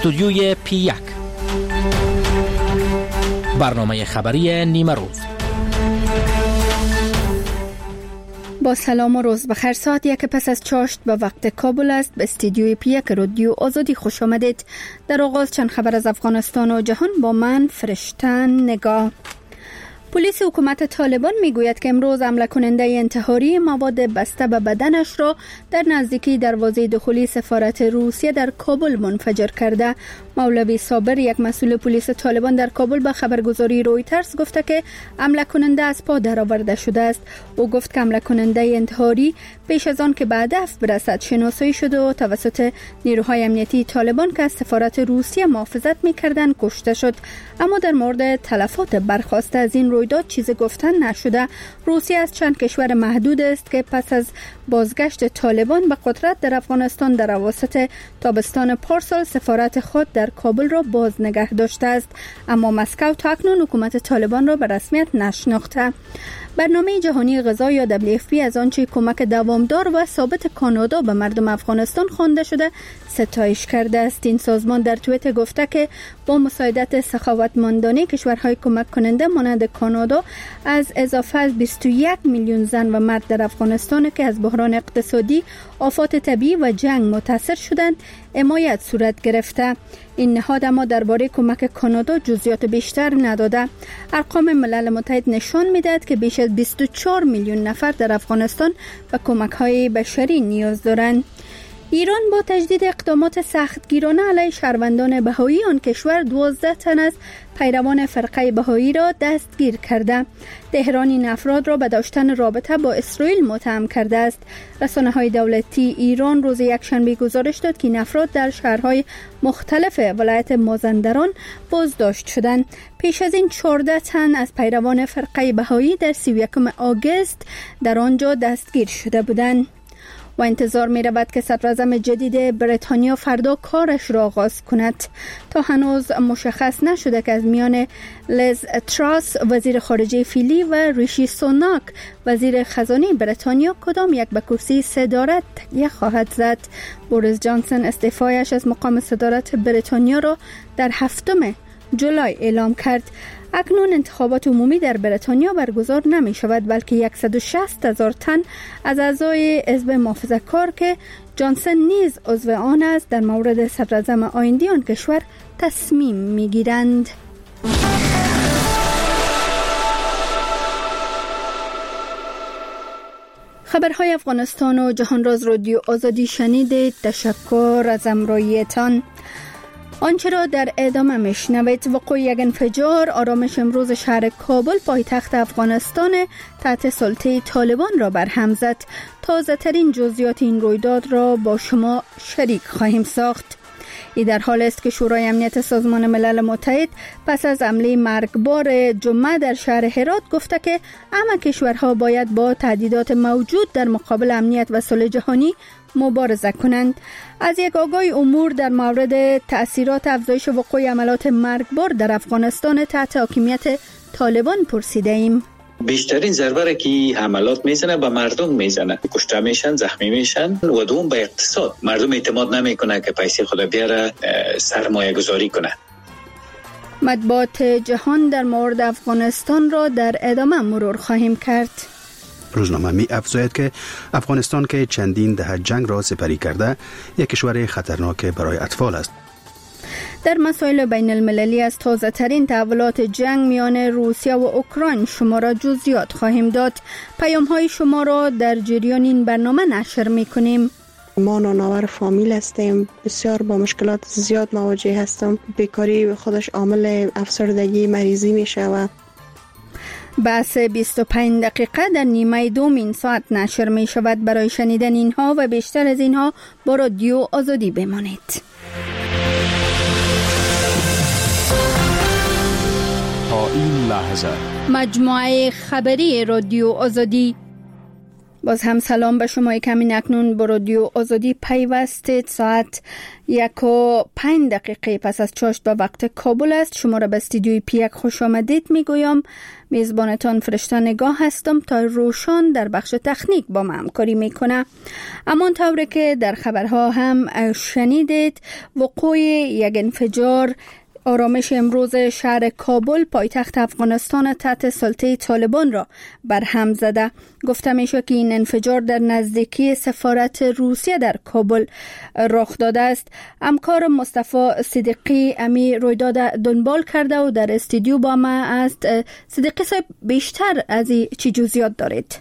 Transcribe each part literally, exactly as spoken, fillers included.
استودیوی پی یک، برنامه خبری نیمه روز. با سلام و روز بخیر. ساعت یک پس از چاشت به وقت کابل است. به استودیوی پی یک رادیو آزادی خوش آمدید. در آغاز چند خبر از افغانستان و جهان با من فرشتن نگاه. پلیس حکومت طالبان میگوید که امروز حمله کننده انتحاری مواد بسته به بدنش را در نزدیکی دروازه دخولی سفارت روسیه در کابل منفجر کرده. مولوی صابر، یک مسئول پلیس طالبان در کابل، به خبرگزاری رویترز گفته که حمله کننده از پا درآورده شده است. او گفت که حمله کننده انتحاری پیش از آن که به هدف برسد شناسایی شده و توسط نیروهای امنیتی طالبان که از سفارت روسیه محافظت می‌کردند کشته شد. اما در مورد تلفات برخاسته از این رویداد چیزی گفتن نشده. روسیه از چند کشور محدود است که پس از بازگشت طالبان به قدرت در افغانستان در اواسط تابستان پارسال سفارت خود در کابل را باز نگه داشته است، اما مسکو تا اکنون حکومت طالبان را به رسمیت نشناخته. برنامه جهانی غذا یا دبلیو اف پی از آنچه کمک دوامدار و ثابت کانادا به مردم افغانستان خوانده شده ستایش کرده است. این سازمان در توییتر گفته که با مساعدت سخاوتمندانه کشورهای کمک کننده مانند کانادا از اضافه از بیست و یک میلیون زن و مرد در افغانستان که از بحران اقتصادی، آفات طبیعی و جنگ متاثر شدند حمایت صورت گرفته. این نهاد اما درباره کمک کانادا جزئیات بیشتر نداده. ارقام ملل متحد نشان می‌دهد که بیش از بیست و چهار میلیون نفر در افغانستان به کمک‌های بشری نیاز دارند. ایران با تجدید اقدامات سختگیرانه علیه شهروندان بهایی آن کشور دوازده تن از پیروان فرقه بهایی را دستگیر کرده. تهران این افراد را به داشتن رابطه با اسرائیل متهم کرده است. رسانه‌های دولتی ایران روز یکشنبه گزارش داد که این افراد در شهرهای مختلف ولایت مازندران بازداشت شدند. پیش از این چهارده تن از پیروان فرقه بهایی در سی و یکم آگوست در آنجا دستگیر شده بودند. و انتظار می رود که صدراعظم جدید بریتانیا فردا کارش را آغاز کند. تا هنوز مشخص نشده که از میان لیز تراس وزیر خارجه فعلی و ریشی سوناک وزیر خزانه بریتانیا کدام یک به کرسی صدارت تکیه خواهد زد. بوریس جانسون استعفایش از مقام صدارت بریتانیا را در هفتم جولای اعلام کرد. اکنون انتخابات عمومی در بریتانیا برگزار نمی شود، بلکه صد و شصت هزار تن از اعضای حزب محافظه‌کار که جانسون نیز عضو آن است در مورد صدراعظم آینده آن کشور تصمیم می گیرند. خبرهای افغانستان و جهان راز رادیو آزادی شنیدید. تشکر از همراهیتان. آنچه را در ادامه میشنوید: وقوع یک انفجار آرامش امروز شهر کابل پایتخت افغانستان تحت سلطه طالبان را برهم زد. تازه ترین جزئیات این رویداد را با شما شریک خواهیم ساخت. این در حال است که شورای امنیت سازمان ملل متحد پس از حمله مرگبار جمعه در شهر هرات گفته که همه کشورها باید با تهدیدات موجود در مقابل امنیت و صلح جهانی مبارزه کنند. از یک آگاهی امور در مورد تأثیرات افزایش وقوع حملات مرگبار در افغانستان تحت حاکمیت طالبان پرسیده ایم. بیشترین ضربه را که حملات میزنه به مردم میزنه، کشته میشن، زخمی میشن و دوم به اقتصاد. مردم اعتماد نمیکنه که پیسه خود بیاره سرمایه گذاری کنه. مطبوعات جهان در مورد افغانستان را در ادامه مرور خواهیم کرد. روزنامه می افزاید که افغانستان که چندین دهه جنگ را سپری کرده یک کشور خطرناک برای اطفال است. در مسائل بین المللی از تازه ترین تحولات جنگ میان روسیه و اوکراین شما را جزئیات خواهیم داد. پیام های شما را در جریان این برنامه نشر می کنیم. ما نانآور فامیل هستیم، بسیار با مشکلات زیاد مواجه هستم. بیکاری خودش عامل افسردگی مریضی می شود. بحث بیست و پنج دقیقه در نیمه دوم این ساعت نشر می شود. برای شنیدن اینها و بیشتر از اینها با رادیو آزادی بمانید. تا این لحظه مجموعه خبری رادیو آزادی. باز هم سلام به شما. کمی اکنون به رادیو آزادی پیوستید. ساعت یک و پنج دقیقه پس از چاشت به وقت کابل است. شما را به استودیوی پیک خوش آمدید میگویم. میزبانتان فرشته نگاه هستم تا روشان در بخش تکنیک با ما همکاری میکنه. اما طوری که در خبرها هم شنیدید، وقوع یک انفجار آرامش امروز شهر کابل پایتخت افغانستان تحت سلطه طالبان را برهم زده. گفته میشه که این انفجار در نزدیکی سفارت روسیه در کابل رخ داده است. همکار مصطفی صدیقی امی رویداد دنبال کرده و در استودیو با ما است. صدیقی صاحب، بیشتر از این چی جزئیات دارید؟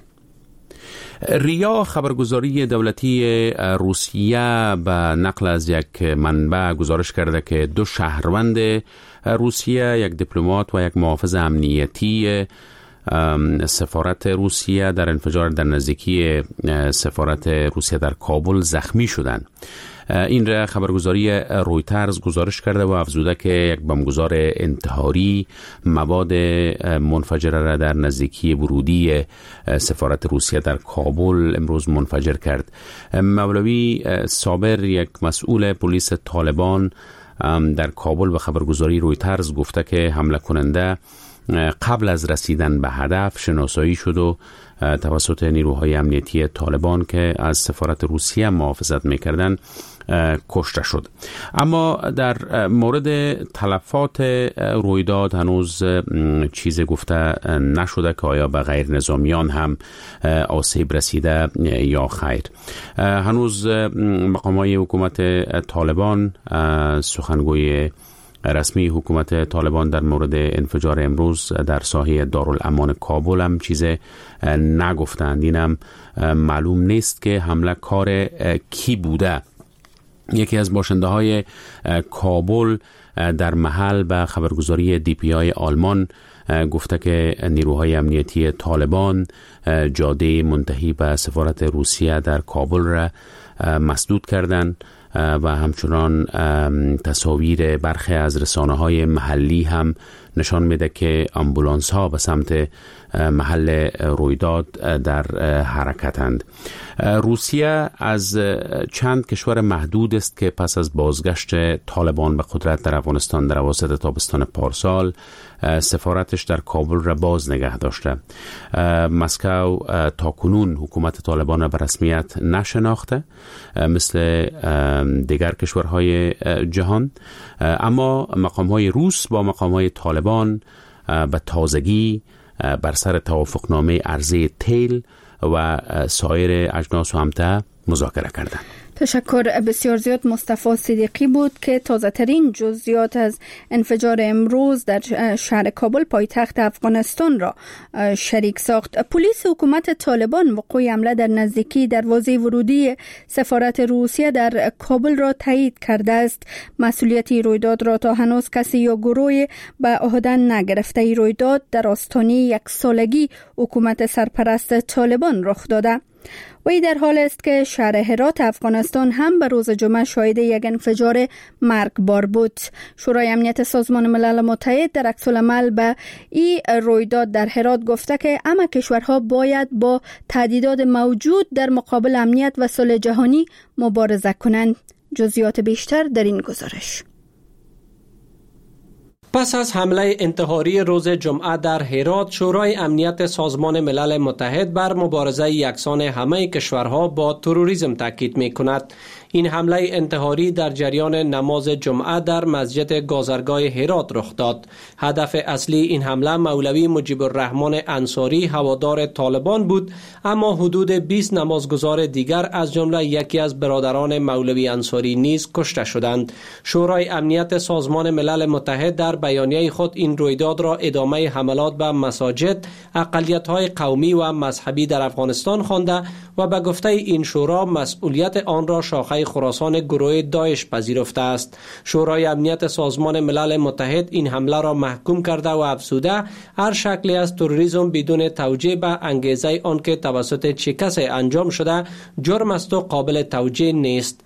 ریا خبرگزاری دولتی روسیه به نقل از یک منبع گزارش کرده که دو شهروند روسیه، یک دیپلمات و یک محافظ امنیتی سفارت روسیه در انفجار در نزدیکی سفارت روسیه در کابل زخمی شدند. این را خبرگزاری رویترز گزارش کرده و افزوده که یک بمبگذار انتحاری مواد منفجره را در نزدیکی ورودی سفارت روسیه در کابل امروز منفجر کرد. مولوی صابر، یک مسئول پلیس طالبان در کابل، به خبرگزاری رویترز گفته که حمله کننده قبل از رسیدن به هدف شناسایی شد و توسط نیروهای امنیتی طالبان که از سفارت روسیه محافظت می‌کردند کشته شد. اما در مورد تلفات رویداد هنوز چیز گفته نشده که آیا به غیر نظامیان هم آسیب رسیده یا خیر. هنوز مقامات حکومت طالبان، سخنگوی رسمی حکومت طالبان در مورد انفجار امروز در ساحه دارالامان کابل هم چیز نگفتند. اینم معلوم نیست که حمله کار کی بوده. یکی از باشنده های کابل در محل به خبرگزاری دی پی آی آلمان گفته که نیروهای امنیتی طالبان جاده منتهی به سفارت روسیه در کابل را مسدود کردند و همچنان تصاویر برخی از رسانه‌های محلی هم نشان میده که آمبولانس ها به سمت محل رویداد در حرکتند. روسیه از چند کشور محدود است که پس از بازگشت طالبان به قدرت در افغانستان در اواسط تابستان پارسال سفارتش در کابل را باز نگه داشته. مسکو تا کنون حکومت طالبان را به رسمیت نشناخته مثل دیگر کشورهای جهان، اما مقام‌های روس با مقام‌های طالبان به تازگی بر سر توافقنامه عرضه تیل و سایر اجناس و امتع مذاکره کردند. تشکر بسیار زیاد. مصطفی صدیقی بود که تازه ترین جزئیات از انفجار امروز در شهر کابل پایتخت افغانستان را شریک ساخت. پلیس حکومت طالبان وقوع حمله در نزدیکی دروازه ورودی سفارت روسیه در کابل را تایید کرده است. مسئولیت رویداد را تا هنوز کسی یا گروهی به عهده نگرفته. این رویداد در آستانه یک سالگی حکومت سرپرست طالبان رخ داده. و ای در حال است که شهر هرات افغانستان هم به روز جمعه شاهد یک انفجار مرگبار بود. شورای امنیت سازمان ملل متحد در عکس العمل به این رویداد در هرات گفته که همه کشورها باید با تهدیدات موجود در مقابل امنیت و صلح جهانی مبارزه کنند. جزئیات بیشتر در این گزارش. پس از حمله انتحاری روز جمعه در هرات، شورای امنیت سازمان ملل متحد بر مبارزه یکسان همه کشورها با تروریسم تاکید می‌کند. این حمله انتحاری در جریان نماز جمعه در مسجد گازرگاه هرات رخ داد. هدف اصلی این حمله مولوی مجیب الرحمن انصاری هوادار طالبان بود، اما حدود بیست نمازگزار دیگر از جمله یکی از برادران مولوی انصاری نیز کشته شدند. شورای امنیت سازمان ملل متحد در بیانیه خود این رویداد را ادامه حملات به مساجد، اقلیت‌های قومی و مذهبی در افغانستان خوانده و به گفته این شورا مسئولیت آن را شاخه خراسان گروه داعش پذیرفته است. شورای امنیت سازمان ملل متحد این حمله را محکوم کرده و افزوده هر شکلی از تروریسم بدون توجیه به انگیزه آن که توسط چه کسی انجام شده جرم است و قابل توجیه نیست.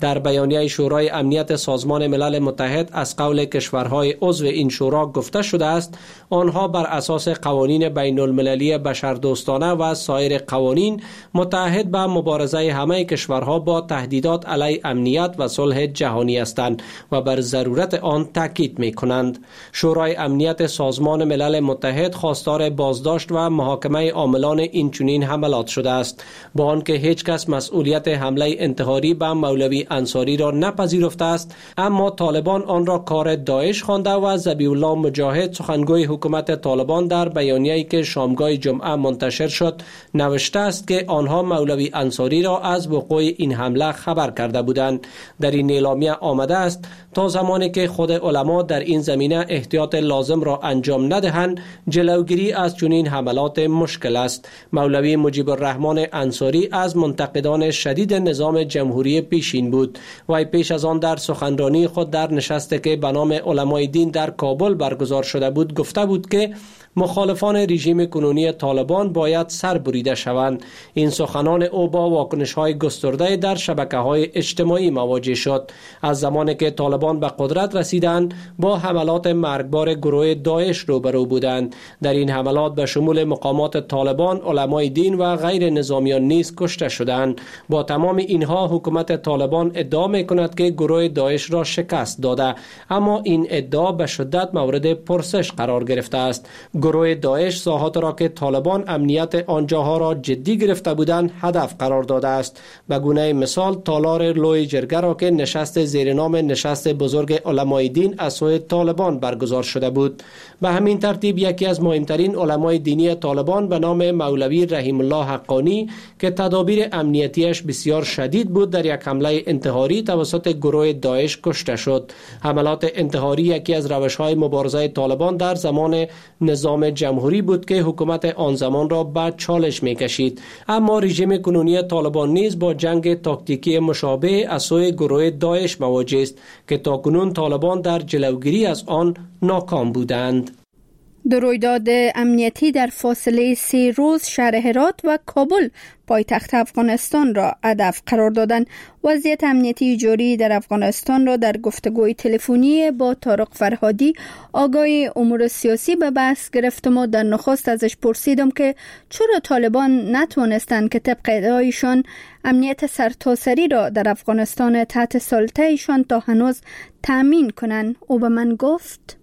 در بیانیه شورای امنیت سازمان ملل متحد از قول کشورهای عضو این شورا گفته شده است آنها بر اساس قوانین بین المللی بشردوستانه و سایر قوانین متحد به مبارزه همه کشورها با تهدیدات علیه امنیت و صلح جهانی هستند و بر ضرورت آن تاکید می‌کنند. شورای امنیت سازمان ملل متحد خواستار بازداشت و محاکمه عاملان این چنین حملات شده است، با آنکه هیچ کس مسئولیت حمله انتحاری به مولوی انصاری را نپذیرفته است، اما طالبان آن را کار داعش خوانده و ذبیح الله مجاهد سخنگوی حکومت طالبان در بیانیه‌ای که شامگاه جمعه منتشر شد نوشته است که آنها مولوی انصاری را از وقوع این حمله خبر کرده بودند. در این اعلامیه آمده است تا زمانی که خود علما در این زمینه احتیاط لازم را انجام ندهند جلوگیری از چنین حملات مشکل است. مولوی مجیب الرحمن انصاری از منتقدان شدید نظام جمهوری پیشین بود. وی پیش از آن در سخنرانی خود در نشستی که به نام علمای دین در کابل برگزار شده بود گفته بود که مخالفان رژیم کنونی طالبان باید سر بریده شوند. این سخنان او با واکنش‌های گسترده در شبکه‌های اجتماعی مواجه شد. از زمانی که طالبان به قدرت رسیدند با حملات مرگبار گروه داعش روبرو بودند. در این حملات به شمول مقامات طالبان، علمای دین و غیر نظامیان نیز کشته شدند. با تمام اینها حکومت طالبان ادعا می‌کند که گروه داعش را شکست داده، اما این ادعا به شدت مورد پرسش قرار گرفته است. گروه داعش ساحات را که طالبان امنیت آنجاها را جدی گرفته بودند هدف قرار داده است. به گونه مثال تالار لوی جرگه را که نشست زیر نام نشست بزرگ علمای دین از سوی طالبان برگزار شده بود. به همین ترتیب یکی از مهمترین علمای دینی طالبان به نام مولوی رحیم الله حقانی که تدابیر امنیتیش بسیار شدید بود در یک حمله انتحاری توسط گروه داعش کشته شد. حملات انتحاری یکی از روش‌های مبارزه طالبان در زمان نظام جمهوری بود که حکومت آن زمان را به چالش می‌کشید، اما رژیم کنونی طالبان نیز با جنگ تاکتیکی مشابه از سوی گروه داعش مواجه است که تاکنون طالبان در جلوگیری از آن ناکام بودند. دو رویداد امنیتی در فاصله سه روز شهر هرات و کابل پایتخت افغانستان را هدف قرار دادند. وضعیت امنیتی جاری در افغانستان را در گفتگوی تلفنی با طارق فرهادی آگاه امور سیاسی به بحث گرفتم و در نخست ازش پرسیدم که چرا طالبان نتوانستند که طبق ادعایشان امنیت سرتاسری را در افغانستان تحت سلطه ایشان تا هنوز تأمین کنند. او به من گفت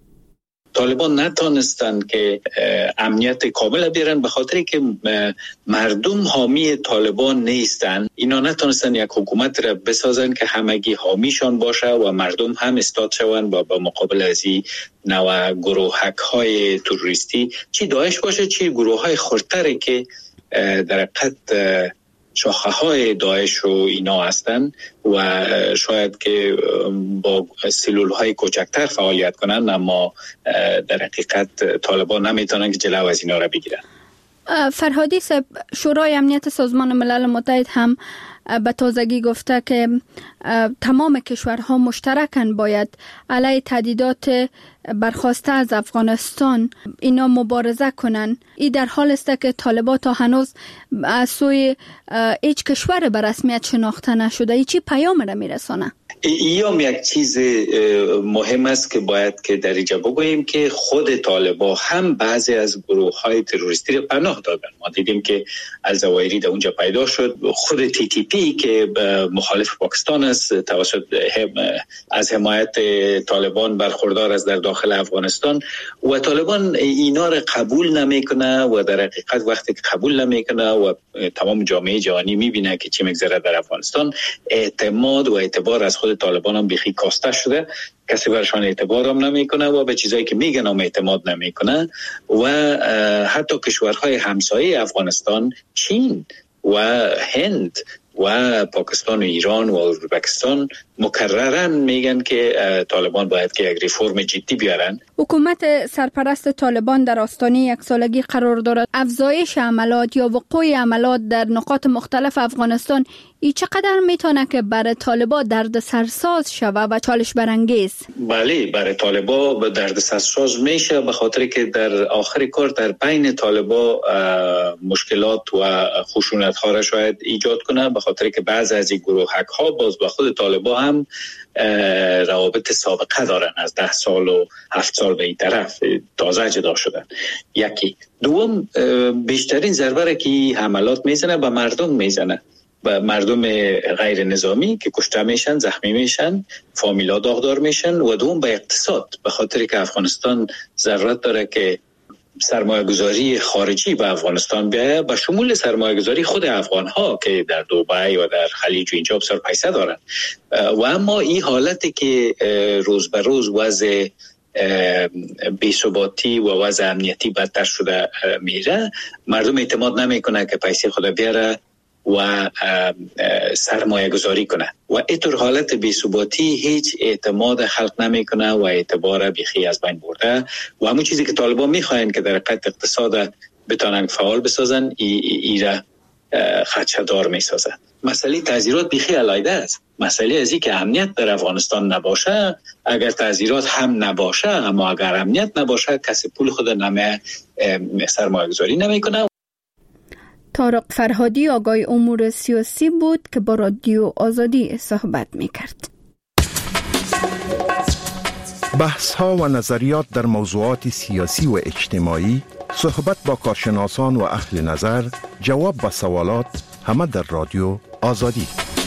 طالبان نتانستند که امنیت کامل بیارن به خاطری که مردم حامی طالبان نیستن. اینا نتانستن یک حکومت را بسازن که همگی حامیشان باشه و مردم هم استاد شوند با مقابل از این نوع گروهک های تروریستی، چی داعش باشه چی گروه های خردتری که در حقیقت شاخه های داعش و اینا هستن و شاید که با سلول های کوچکتر فعالیت کنن، اما در حقیقت طالبان نمیتونن که جلو از اینا را بگیرن. فرهادی صاحب، شورای امنیت سازمان ملل متحد هم به تازگی گفته که تمام کشورها مشترکاً باید علیه تهدیدات برخاسته از افغانستان اینا مبارزه کنن. این در حال است که طالبان تا هنوز از سوی هیچ کشور به رسمیت شناخته نشده. ای چی پیام را میرسانه؟ ایام یک چیز مهم است که باید که در اینجا بگوییم که خود طالبان هم بعضی از گروه های تروریستی را پناه دادن. ما دیدیم که الزوایری در اونجا پیدا شد. خود تی تی پی که مخالف پاکستان است توسط از حمایت طالبان برخوردار است در داخل افغانستان و طالبان اینا را قبول نمیکنه و در حقیقت وقتی که قبول نمیکنه و تمام جامعه جهانی میبینه که چی میگذره در افغانستان، اعتماد و اعتبار از خود طالبان هم بخی کاسته شده. کسی برشان اعتبار هم نمیکنه و به چیزایی که میگن هم اعتماد نمیکنه و حتی کشورهای همسایه افغانستان، چین و هند و پاکستان و ایران و ازبکستان مکرراً میگن که طالبان باید که یک ریفرم جدی بیارن. حکومت سرپرست طالبان در آستانه یک سالگی قرار دارد. افزایش عملات یا وقوع عملات در نقاط مختلف افغانستان ای چقدر میتونه که برای طالبان درد سرساز شوه و چالش برانگیز؟ بله، برای طالبان درد سرساز میشه به خاطر که در آخر کار در بین طالبان مشکلات و خشونت ها را شاید ایجاد کنه، به خاطر که بعض از این گروهک ها باز با خود طالبان هم روابط سابقه دارن، از ده سال و هفت سال به این طرف تازه جدا شدن. یکی دوم، بیشترین ضربه را که حملات میزنه به مردم میزنه، به مردم غیر نظامی که کشته میشن، زخمی میشن، فامیلا داغدار میشن. و دوم به اقتصاد، به خاطر که افغانستان ضرورت داره که سرمایه گذاری خارجی به افغانستان بیاید، به شمول سرمایه گذاری خود افغان ها که در دبی و در خلیج و اینجا بسیار پیسه دارن. و اما این حالتی که روز به روز وضع بی‌ثباتی و وضع امنیتی بدتر شده میره، مردم اعتماد نمیکنه که پیسه خود بیاره و سرمایه گذاری کنه و اینطور حالت بی‌ثباتی هیچ اعتماد خلق نمیکنه و اعتبار بیخی از بین برده. و همون چیزی که طالبان میخواین که در حقیقت اقتصاد بتونن فعال بسازن، ایره خدشه دار میسازن. مسئله تعزیرات بیخی علیحده است. مسئله از این که امنیت در افغانستان نباشه، اگر تعزیرات هم نباشه، اما اگر امنیت نباشه، کسی پول خود نمه سرمایه گذاری نمیکنه. طارق فرهادی آقای امور سیاسی بود که با رادیو آزادی صحبت میکرد. بحث ها و نظریات در موضوعات سیاسی و اجتماعی، صحبت با کارشناسان و اهل نظر، جواب به سوالات، همه در رادیو آزادی.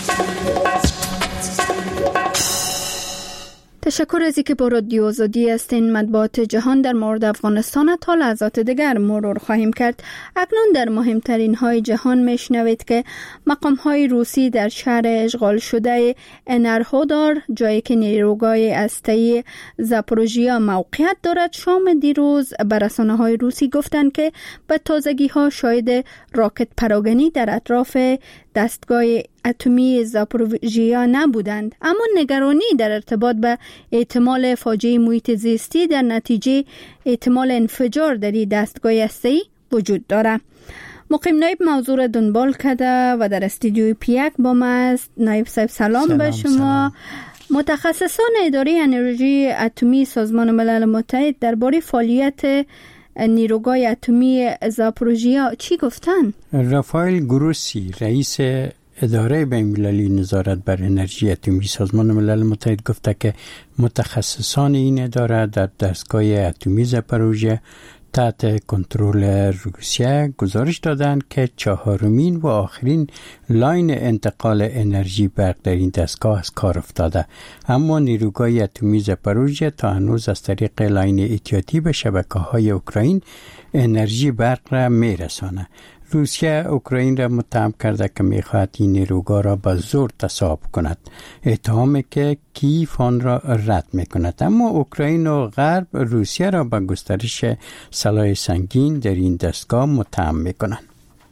تشکر از اینکه با رادیو آزادی هستین. مطبوعات جهان در مورد افغانستان تا لحظات دیگر مرور خواهیم کرد. اکنون در مهمترین های جهان میشنوید که مقام های روسی در شهر اشغال شده انرهودار، جایی که نیروگاه هسته‌ای زاپوروژیا موقعیت دارد، شام دیروز به رسانه های روسی گفتند که به تازگی ها شاهد راکت پراگنی در اطراف دستگاه اتمی زاپوروژیا نبودند، اما نگرانی در ارتباط به احتمال فاجعه محیط زیستی در نتیجه احتمال انفجار در این دستگاه هسته‌ای وجود دارد. مقیم نایب موضوع را دنبال کرده و در استودیوی پیک با ما است. نایب صاحب سلام, سلام به شما. سلام. متخصصان اداره انرژی اتمی سازمان ملل متحد درباره فعالیت نیروگاه اتمی زاپوروژیا چی گفتن؟ رافائل گروسی، رئیس اداره بین‌المللی نظارت بر انرژی اتمی سازمان ملل متحد، گفته که متخصصان این اداره در دستگاه اتمی زاپوروژیا تحت کنترل روسیه گزارش دادند که چهارمین و آخرین لاین انتقال انرژی برق در این دستگاه از کار افتاده، اما نیروگاه اتمی زاپوروژیا تا هنوز از طریق لاین احتیاطی به شبکه‌های اوکراین انرژی برق را می‌رساند. روسیه اوکراین را متهم کرده که می‌خواهد این نیروگاه را به زور تصاحب کند، اتهامی که کیف آن را رد می‌کند. اما اوکراین و غرب روسیه را به گسترش سلاح سنگین در این دستگاه متهم می‌کنند.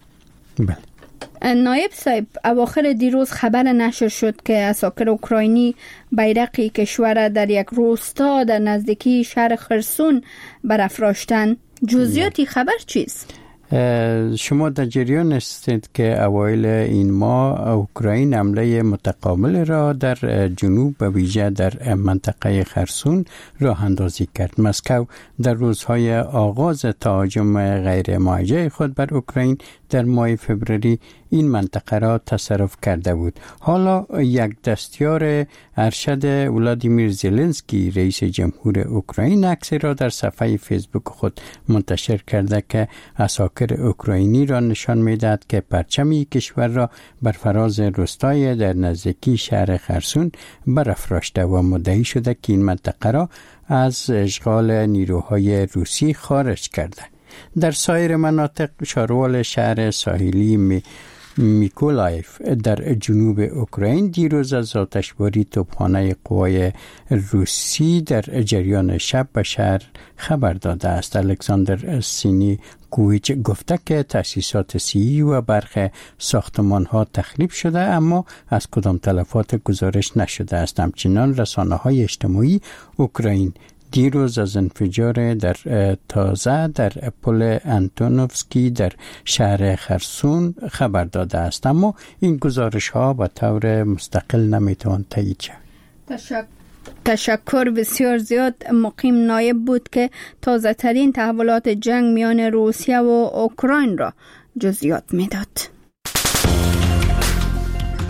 بله. نایب صاحب، اواخر دیروز خبر نشر شد که عساکر اوکراینی بیرقی کشور در یک روستا در نزدیکی شهر خرسون برافراشتند. جزئیاتی خبر چیست؟ شما در جریان هستید که اوایل این ماه اوکراین حمله متقابل را در جنوب و ویژه در منطقه خرسون راه اندازی کرد. مسکو در روزهای آغاز تهاجم غیر موجه خود بر اوکراین در ماه فوریه این منطقه را تصرف کرده بود. حالا یک دستیار ارشد ولادیمیر زلنسکی، رئیس جمهور اوکراین، عکسی را در صفحه فیسبوک خود منتشر کرده که عساکر اوکراینی را نشان می‌دهد که پرچم کشور را بر فراز روستای در نزدیکی شهر خرسون برافراشته و مدعی شده که این منطقه را از اشغال نیروهای روسی خارج کرده. در سایر مناطق شاروال شهر ساحلی می میکولایف در جنوب اوکراین دیروز از آتشباری توپخانه قوای روسی در جریان شب به شهر خبر داده است. الکساندر سینی کویچ گفته که تأسیسات صحی و برخی ساختمان ها تخریب شده، اما از کدام تلفات گزارش نشده است. همچنان رسانه های اجتماعی اوکراین دیروز از انفجار در تازه در پل انتونوفسکی در شهر خرسون خبر داده است، اما این گزارش ها به طور مستقل نمیتوان تایید شود. تشکر. تشکر بسیار زیاد. مقیم نایب بود که تازه ترین تحولات جنگ میان روسیه و اوکراین را جزئیات میداد.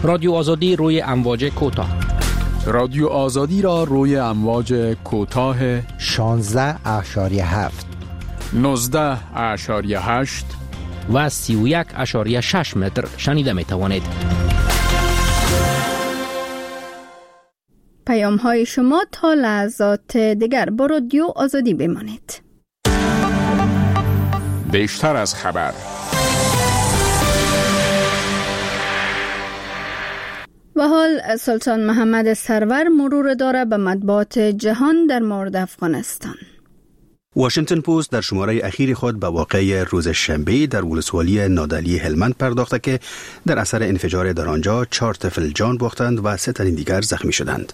رادیو آزادی روی امواج کوتاه. رادیو آزادی را روی امواج کوتاه شانزده اشاری هفت، نوزده اشاری هشت و سی و یک اشاری شش متر شنیده می توانید. پیام های شما تا لحظات دیگر با رادیو آزادی بمانید. بیشتر از خبر. و حال سلطان محمد سرور مرور داره به مطبوعات جهان در مورد افغانستان. واشنگتن پست در شماره اخیر خود به واقعه روز شنبه در ولسوالی نادعلی هلمند پرداخته که در اثر انفجار در آنجا چهار طفل جان باختند و سه تن دیگر زخمی شدند.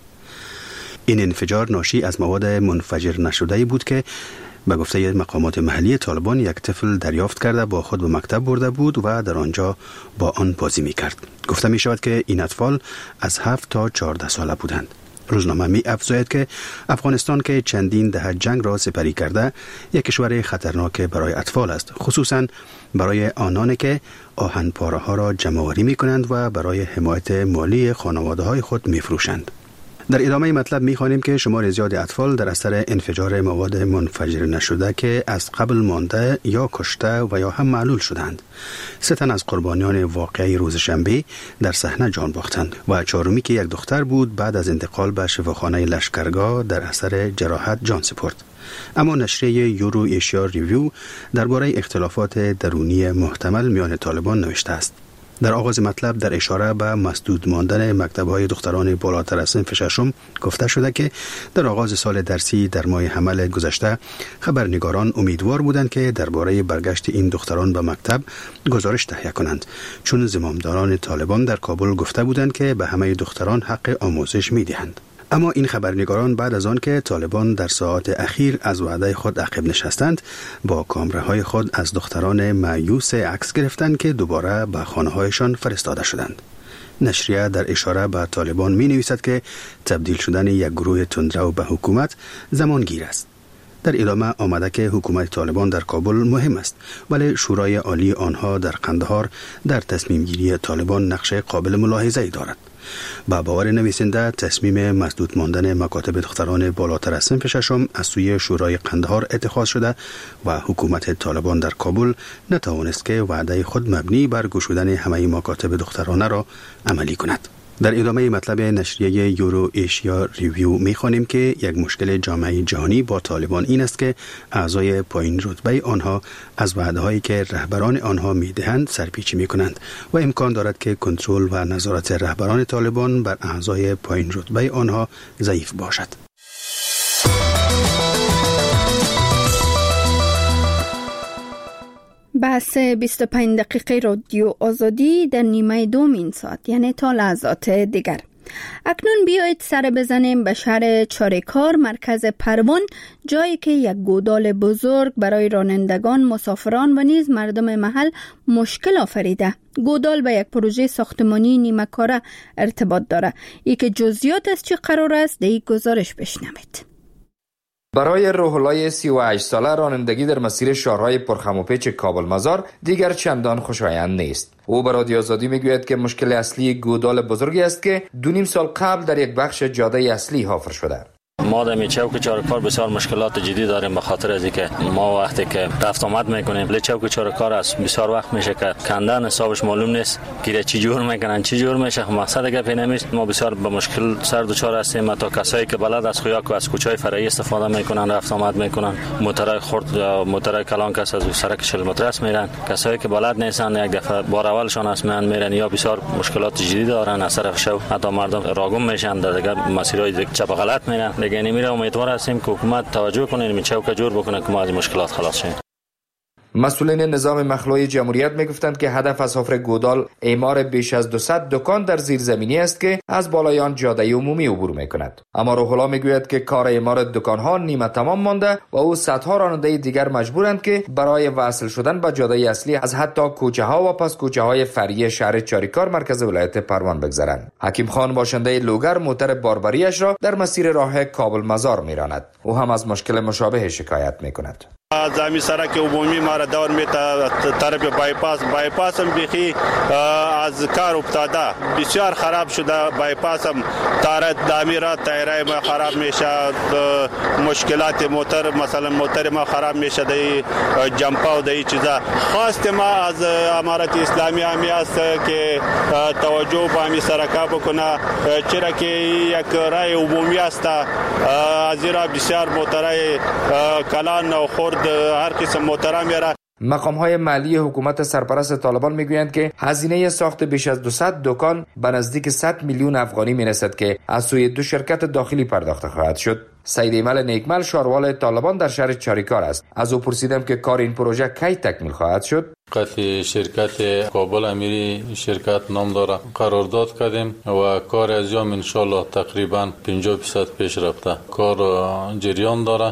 این انفجار ناشی از مواد منفجر نشده بود که به گفته مقامات محلی طالبان یک طفل دریافت کرده با خود به مکتب برده بود و در آنجا با آن بازی می کرد. گفته می شود که این اطفال از هفت تا چهارده ساله بودند. روزنامه می افزاید که افغانستان که چندین دهه جنگ را سپری کرده یک کشور خطرناک برای اطفال است، خصوصا برای آنانی که آهن پاره ها را جمع‌آوری می کنند و برای حمایت مالی خانواده های خود می فروشند. در ادامه مطلب می‌خوانیم که شمار زیاد اطفال در اثر انفجار مواد منفجر نشده که از قبل مانده یا کشته و یا هم معلول شدند. سه تن از قربانیان واقعی روز شنبه در صحنه جان باختند و چهارمی که یک دختر بود بعد از انتقال به شفاخانه لشکرگاه در اثر جراحت جان سپرد. اما نشریه یورو ایشیا ریویو درباره اختلافات درونی محتمل میان طالبان نوشته است. در آغاز مطلب در اشاره به مسدود ماندن مکتب‌های دختران بالاتر از صنف ششم گفته شده که در آغاز سال درسی در ماه حمل گذشته خبرنگاران امیدوار بودند که درباره برگشت این دختران به مکتب گزارش تهیه کنند، چون زمامداران طالبان در کابل گفته بودند که به همه دختران حق آموزش می‌دهند. اما این خبرنگاران بعد از آن که طالبان در ساعات اخیر از وعده خود عقب نشستند با کامراهای خود از دختران مایوس عکس گرفتند که دوباره به خانه‌هایشان فرستاده شدند. نشریه در اشاره به طالبان می نویسد که تبدیل شدن یک گروه تندرو به حکومت زمانگیر است. در ادامه آمده که حکومت طالبان در کابل مهم است، ولی شورای عالی آنها در قندهار در تصمیم گیری طالبان نقش قابل ملاحظه‌ای دارد. با باور نویسنده تصمیم مسدود ماندن مکاتب دختران بالاتر از صنف ششم از سوی شورای قندهار اتخاذ شده و حکومت طالبان در کابل نتوانست که وعده خود مبنی بر گشودن همه مکاتب دخترانه را عملی کند. در ادامه مطلب نشریه یورو ایشیا ریویو می‌خوانیم که یک مشکل جامعه جهانی با طالبان این است که اعضای پایین رتبه آنها از وعده‌هایی که رهبران آنها می‌دهند سرپیچی می‌کنند و امکان دارد که کنترل و نظارت رهبران طالبان بر اعضای پایین رتبه آنها ضعیف باشد. بحث بیست و پنج دقیقه رادیو آزادی در نیمه دوم این ساعت، یعنی تا لحظات دیگر. اکنون بیایید سر بزنیم به شهر چاریکار، مرکز پروان، جایی که یک گودال بزرگ برای رانندگان، مسافران و نیز مردم محل مشکل آفریده. گودال به یک پروژه ساختمانی نیمه کاره ارتباط داره. ای که جزئیات از چه قرار است در این گزارش بشنوید. برای روح الله سی و هشت ساله رانندگی در مسیر شهرهای پرخم و پیچ کابل مزار دیگر چندان خوشایند نیست. او به رادیو آزادی میگوید که مشکل اصلی گودال بزرگی است که دو نیم سال قبل در یک بخش جاده اصلی حفر شده. ما در چوک چارکار بسیار مشکلات جدی داریم به خاطر از اینکه ما وقتی که رفت آمد میکنیم ل چوک چارکار است بسیار وقت میشه که کندن حسابش معلوم نیست که چی جور میکنن چی جور میشه. مقصد گپ نمیست. ما بسیار به مشکل سر دچار هستیم. تا کسایی که بلد از خویاک و از کوچه‌های فرعی استفاده میکنن رفت آمد میکنن، موتورای خرد یا موتورای کلان کس از سرک چهل مترس میرن. کسایی که بلد نیستن یک دفعه بار اولشان اسمن میرن یا بسیار مشکلات جدی دارن از طرف شو. حتی مردم راگم میشن در مسیرهای چپ غلط میرن. یعنی میره امیدوار هستیم که حکومت توجه کنه این چوک جور بکنه که ما از مشکلات خلاص شیم. مسئولین نظام مخلوعی جمهوریت میگفتند که هدف از حفر گودال اعمار بیش از دویست دکان در زیرزمینی است که از بالای آن جاده عمومی عبور میکند. اما روح الله میگوید که کار اعمار دکانها نیمه تمام مانده و او صدها راننده دیگر مجبورند که برای وصل شدن به جاده اصلی از حتی کوچه ها و پس کوچه های فرعی شهر چاریکار مرکز ولایت پروان بگذرند. حکیم خان باشنده لوگر موتر باربریش را در مسیر راه کابل مزار میراند. او هم از مشکل مشابه شکایت میکند. از همین سرک عمومی ما را دور میته طرف بایپاس بایپاس هم بیخی از کار افتاده، بسیار خراب شده. بایپاس هم تار دامیرا تایرای ما خراب میشه، مشکلات موتر مثلا موتر ما خراب میشه، دی جمپا و دی چیزا. خواست ما از امارت اسلامی همی است که توجه به همین سرکا بکنه، چرا که یک راه عمومی است، از را بسیار موترای کلان و خرد هر قسم موترا میره. مقام‌های محلی حکومت سرپرست طالبان میگویند که هزینه ساخت بیش از دویست دکان به نزدیک صد میلیون افغانی میرسد که از سوی دو شرکت داخلی پرداخته خواهد شد. سید ایمل نیکمل شاروال طالبان در شهر چاریکار است. از او پرسیدم که کار این پروژه کی تکمیل خواهد شد. قطع شرکت کابل امیری شرکت نام داره، قرارداد کردیم و کار از یام انشالله تقریبا پنجاه درصد پیش رفته. کار جریان داره.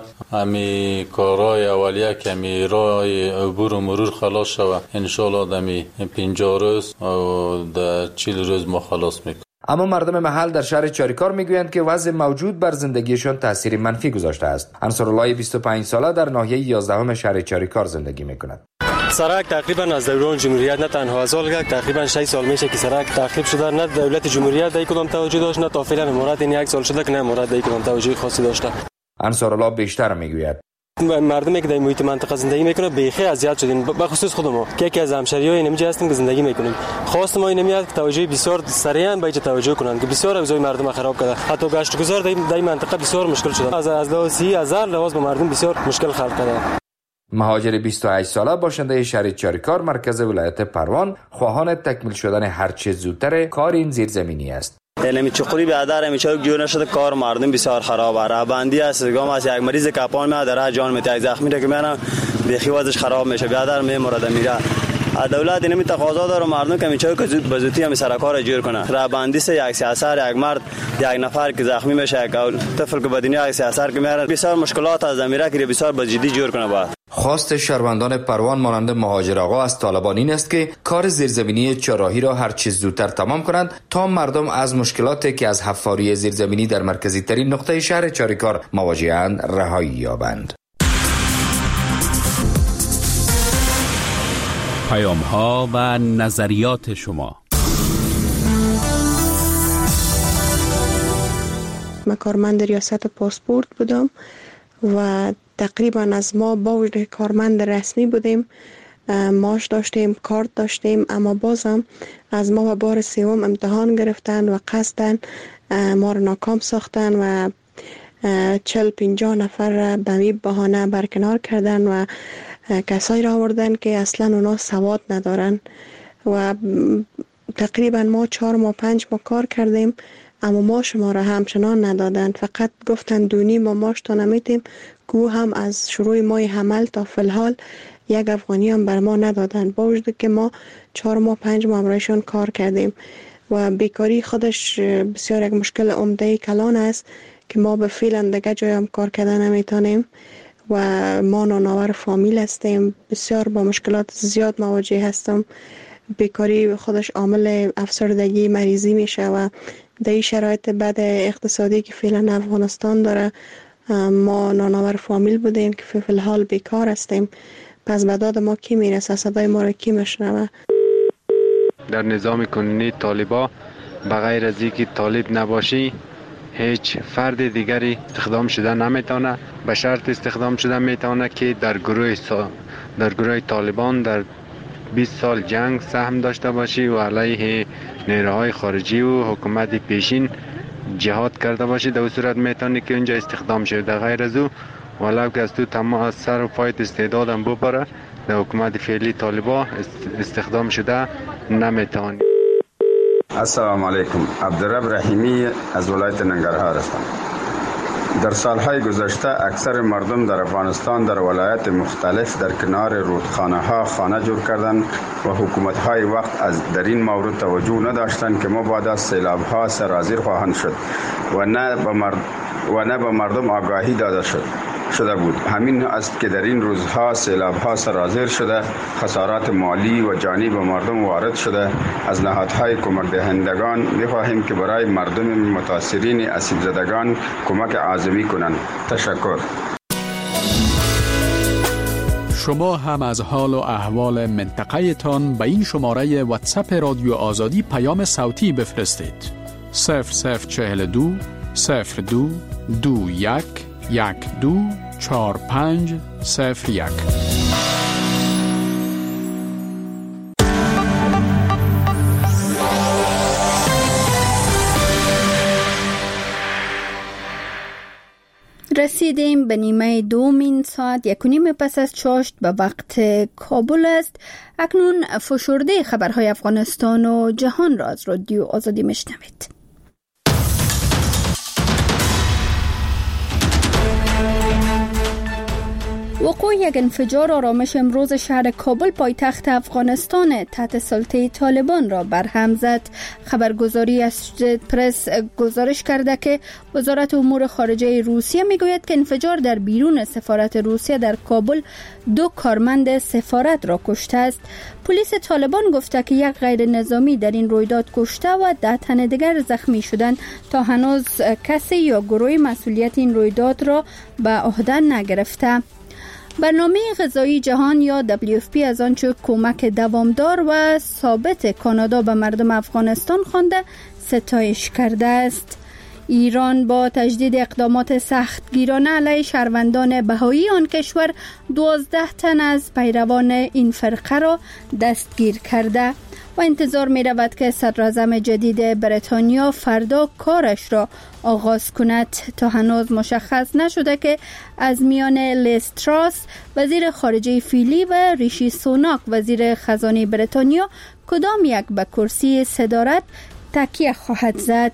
امی کارهای اولیه که امی راه عبور و مرور خلاص شود انشالله دمی پنجاه روز و در چهل روز ما خلاص میکنیم. اما مردم محل در شهر چاریکار میگویند که وضع موجود بر زندگیشان تاثیر منفی گذاشته است. انصارالله بیست و پنج ساله در ناحیه یازدهم شهر چاریکار زندگی میکند. سرک تقریبا از دوران جمهوریت نه تنها از سال تقریبا شش سال میشه که سرک تخریب شده، نه دولت جمهوریت در کدام توجه داشت نه تا فعلا امارات این یک سال شده که نه امارات در کدام توجه خاصی داشته. انصارالله بیشتر میگوید مردمی که در محیط منطقه زندگی میکنه بیخی اذیت شدیم، به خصوص خود ما که یکی از همشهریای اینجا هستیم که زندگی میکنیم. خواست ما این میاد توجه بسیار سریعا به توجه کنند که بسیار اوضاع مردم خراب کرده. حتی گشت گذار در این منطقه بسیار مشکل شده، از از لحاظ سی هزار لحاظ به مردم بسیار مشکل خلق کرده. مهاجر بیست و هشت ساله باشنده شهر چاریکار مرکز ولایت پروان خواهان تکمیل شدن هرچه زودتر کار این زیرزمینی است. علمی چقوری بیادر همیشه جور نشده، کار مردم بسیار خراب است. رهبندی است، گام از یک مریض کپان میاد در جان میته، یک زخمی که میانه بخی وضعش خراب میشه، بیادر میمرد میره. دولت اینمی تقاضا داره مردم که میچه که زود بزودی هم سرکار جور کنه. رهبندی سه یک سیاسر یک مرد یک نفر که زخمی میشه، یک طفل که بدنی یک سیاسر که میاره، بسیار مشکلات از زمیره که بسیار بجدی جور کنه. باید خواست شهروندان پروان مانند مهاجر آقا از طالبان این است که کار زیرزمینی چهارراهی را هر چیز زودتر تمام کنند تا مردم از مشکلاتی که از حفاری زیرزمینی در مرکزی ترین نقطه شهر چاریکار مواجه‌اند رهایی یابند. پیام ها و نظریات شما. من کارمند ریاست پاسپورت بودم و تقریبا از ما با وجود کارمند رسمی بودیم، معاش داشتیم، کارت داشتیم، اما بازم از ما و بار سوم امتحان گرفتن و قصدن ما را ناکام ساختن و چل پنجاه نفر را به می بهانه برکنار کردن و کسایی را آوردن که اصلا اونا سواد ندارن و تقریبا ما چهار ماه پنج ماه کار کردیم، اما ما شما را همچنان ندادن، فقط گفتن دونی ما ماش تا نمیتیم که هم از شروع ماه حمل تا فلحال یک افغانی هم بر ما ندادن، با وجود که ما چهار ماه پنج ماه برایشان کار کردیم و بیکاری خودش بسیار یک مشکل عمده کلان است که ما به فعلا دیگه جای هم کار کردن نمیتونیم و ما نانآور فامیل هستیم، بسیار با مشکلات زیاد مواجه هستم. بیکاری خودش عامل افسردگی مریضی میشه و در این شرایط بد اقتصادی که فعلا افغانستان داره ما نانآور فامیل بودیم که فی الحال بیکار هستیم. پس به داد ما کی میرسه؟ صدای ما را کی میشنوه؟ در نظام کنونی طالبا بغیر از اینکه طالب نباشی هیچ فرد دیگری استخدام شده نمیتونه، به شرط استخدام شده میتونه که در گروه سا... در گروه طالبان در بیست سال جنگ سهم داشته باشی و علیه نیروهای خارجی و حکومت پیشین جهاد کرده باشی، در صورت میتونه که اونجا استخدام شده. در غیر از او ولو که از تو تمام از سر و پایت استعدادم ببره در حکومت فعلی طالبا استخدام شده نمیتونه. السلام علیکم، عبدالرب رحیمی از ولایت ننگرهار هستم. در سالهای گذشته اکثر مردم در افغانستان در ولایت مختلف در کنار رودخانه ها خانه جور کردند و حکومت های وقت از در این مورد توجه نداشتند که ما بعد از سیلاب ها سرازیر خواهند شد و نه به مرد و نه به مردم آگاهی داده شد شده بود. همین است که در این روزها سیلاب ها سرازیر شده، خسارات مالی و جانی به مردم وارد شده. از نهادهای کمک دهندگان می‌خواهیم که برای مردم متاثرین آسیب زدگان کمک اعظمی کنند. تشکر. شما هم از حال و احوال منطقه تان به این شماره واتساپ رادیو آزادی پیام صوتی بفرستید. صفر صفر چهل دو صفر دو دو یک یک دو چهار پنج صفر یک. رسیدیم به نیمه دومین ساعت یک و نیم پس از چاشت به وقت کابل است. اکنون فشرده خبرهای افغانستان و جهان را از رادیو آزادی میشنوید. وقوع یک انفجار آرامش امروز شهر کابل پایتخت افغانستان تحت سلطه طالبان را برهم زد. خبرگزاری اسوسییتد پرس گزارش کرده که وزارت امور خارجه روسیه میگوید که انفجار در بیرون سفارت روسیه در کابل دو کارمند سفارت را کشته است. پلیس طالبان گفته که یک غیر نظامی در این رویداد کشته و ده تن دیگر زخمی شدند. تا هنوز کسی یا گروه مسئولیت این رویداد را به عهده نگرفته. برنامه غذایی جهان یا دبلیو اف پی از آنچه کمک دوامدار و ثابت کانادا به مردم افغانستان خوانده ستایش کرده است. ایران با تجدید اقدامات سختگیرانه علیه شهروندان بهایی آن کشور دوازده تن از پیروان این فرقه را دستگیر کرده و انتظار می رود که صدراعظم جدید بریتانیا فردا کارش را آغاز کند. تا هنوز مشخص نشده که از میان لیز تراس وزیر خارجه فعلی و ریشی سوناک وزیر خزانه بریتانیا کدام یک به کرسی صدارت تکیه خواهد زد.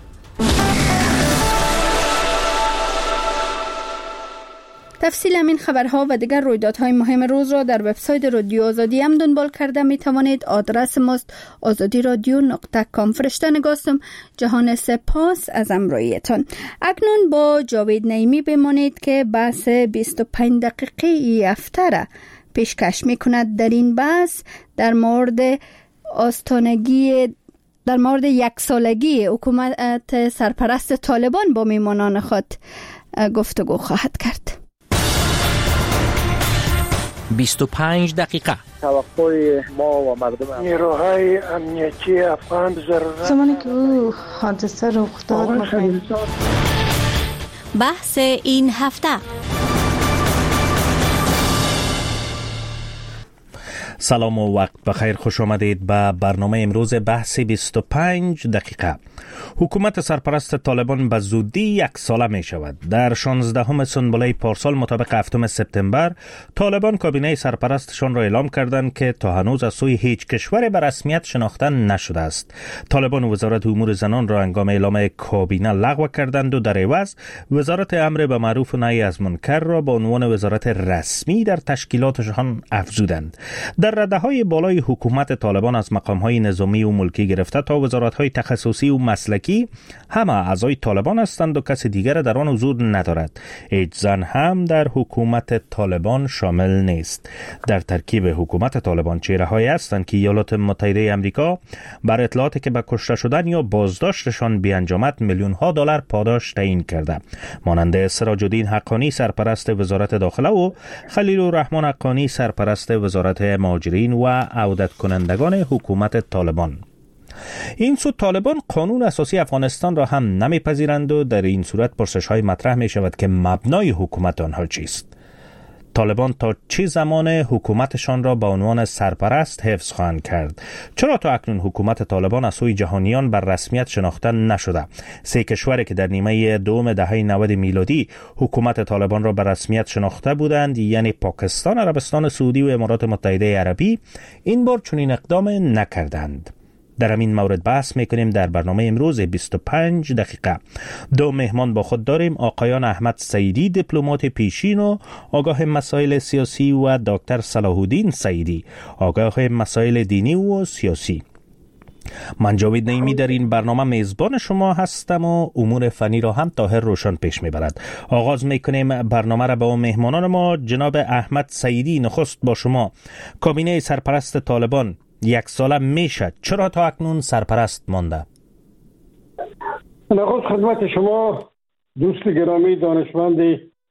تفصیل همین خبرها و دیگر رویدادهای مهم روز را در وبسایت رادیو آزادی هم دنبال کرده می توانید. آدرس ماست آزادی رادیو نقطه کام. فرشته نگاستم. جهان سپاس از همراهیتان. اکنون با جاوید نعیمی بمانید که بحث بیست و پنج دقیقه ای هفته را پیشکش می کند. در این بحث در مورد آستانگی در مورد یک سالگی حکومت سرپرست طالبان با میمانان خود گفتگو خواهد کرد. بیست و پنج دقیقه. توقع ما و مردم نیروهای امنیتی افغان ضرورت زمانی که او حادثه رخ داد بحث این هفته. سلام و وقت بخیر، خوش آمدید به برنامه امروز بحث بیست و پنج دقیقه. حکومت سرپرست طالبان به زودی یک ساله می شود. در شانزدهم سنبله پارسال مطابق هفتم سپتامبر طالبان کابینه سرپرستشان را اعلام کردند که تا هنوز از سوی هیچ کشور به رسمیت شناخته نشده است. طالبان وزارت امور زنان را هنگام اعلام کابینه لغو کردند و در عوض وزارت امر به معروف و نهی از منکر را به عنوان وزارت رسمی در تشکیلاتشان افزودند. در رده‌های بالای حکومت طالبان از مقام‌های نظامی و ملکی گرفته تا وزارت‌های تخصصی و مسلکی همه اعضای طالبان هستند و کسی دیگر در آن حضور ندارد. هیچ زن هم در حکومت طالبان شامل نیست. در ترکیب حکومت طالبان چهره‌هایی هستند که ایالات متحده آمریکا بر اطلاعاتی که به کشته شدن یا بازداشتشان بیانجامد میلیون‌ها دلار پاداش تعیین کرده، مانند سراج الدین حقانی سرپرست وزارت داخله و خلیل الرحمن حقانی سرپرست وزارت مهاجرین و عودت کنندگان حکومت طالبان. این سو طالبان قانون اساسی افغانستان را هم نمیپذیرند و در این صورت پرسش های مطرح می شود که مبنای حکومت آنها چیست؟ طالبان تا چه زمان حکومتشان را به عنوان سرپرست حفظ خواهند کرد؟ چرا تا اکنون حکومت طالبان از سوی جهانیان بر رسمیت شناخته نشده؟ سه کشوری که در نیمه دوم دهه نود میلادی حکومت طالبان را بر رسمیت شناخته بودند، یعنی پاکستان، عربستان سعودی و امارات متحده عربی، این بار چنین اقدام نکردند. در همین مورد بحث میکنیم در برنامه امروز بیست و پنج دقیقه. دو مهمان با خود داریم: آقایان احمد سعیدی، دیپلمات پیشین و آگاه مسائل سیاسی، و دکتر صلاح الدین سعیدی، آگاه مسائل دینی و سیاسی. من جاوید نعیمی در این برنامه میزبان شما هستم و امور فنی را هم طاهر روشن پیش میبرد. آغاز میکنیم برنامه را با مهمانان ما. جناب احمد سعیدی، نخست با شما. کابینه سرپرست طالبان یک ساله میشه، چرا تا اکنون سرپرست مانده؟ نخست خدمت شما دوست گرامی دانشمند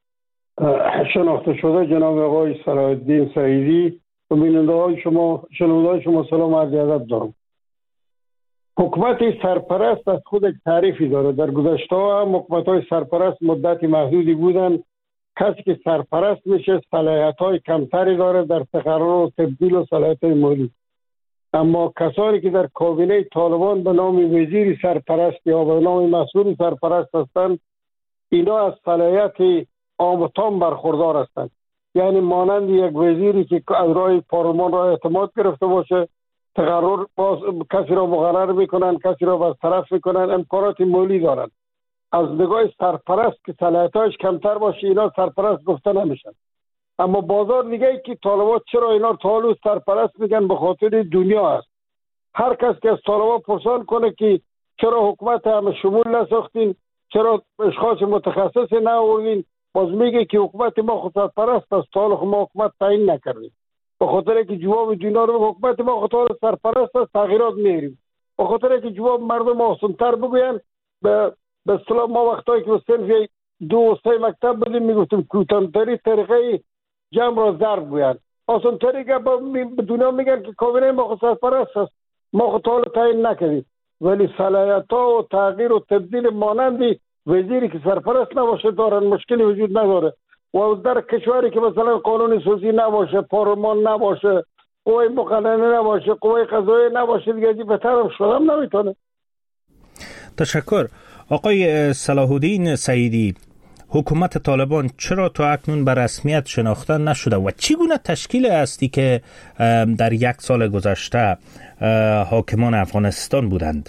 شناخته شده جناب آقای صلاح الدین سعیدی و بیننده های شما شنونده های شما سلام عرض ادب دارم. حکومت سرپرست از خود تعریفی داره. در گذشته هم حکومت های سرپرست مدت محدودی بودن. کسی که سرپرست میشه صلاحیت های کمتری داره در تقرر و تبدیل و صلاحیت مالی. اما کسانی که در کابینه طالبان به نام وزیر سرپرست یا به نام مسئول سرپرست هستند، اینا از صلاحیت عام و تام برخوردار هستند. یعنی مانند یک وزیری که از راه پارلمان را اعتماد گرفته باشه، تقرر باز کسی را مقرر میکنن، کسی را برطرف میکنن، امکانات مالی دارن. از نگاه سرپرست که صلاحیتش کمتر باشه اینا سرپرست گفته نمیشن. اما بازار دیگه ای که طالبان چرا اینا طالب سرپرست میگن به خاطر دنیا است. هر کس که از طالبان پرسان کنه که چرا حکومت همه شمول نساختین، چرا اشخاص متخصص نآوردین، باز میگه که حکومت ما خود سرپرست است، تا حالا ما حکومت تعیین نکردیم. به خاطر که جواب دنیا رو حکومت ما خود سرپرست است تغییرات میاریم. به خاطر که جواب مردم آسان‌تر بگوین، به به اصطلاح ما وقتایی که صرف دو و سه مکتب بودیم میگفتیم کوتاه‌ترین طریقه جمع را ضرب گویند. آسان‌تری که به دنیا میگن که کابینه ما خود سرپرست است، ما خود حالا تعیین نکردیم. ولی صلاحیت‌ها و تغییر و تبدیل مانندی وزیری که سرپرست نباشه دارن، مشکلی وجود نداره. و در کشوری که مثلا قانون اساسی نباشه، پارلمان نباشه، قوه مقننه نباشه، قوه قضاییه نباشه، دیگه بهتر هم شدم نمیتونه. تشکر. آقای صلاح الدین سعیدی، حکومت طالبان چرا تا اکنون به رسمیت شناخته نشده و چگونه تشکیل هستی که در یک سال گذشته حاکمان افغانستان بودند؟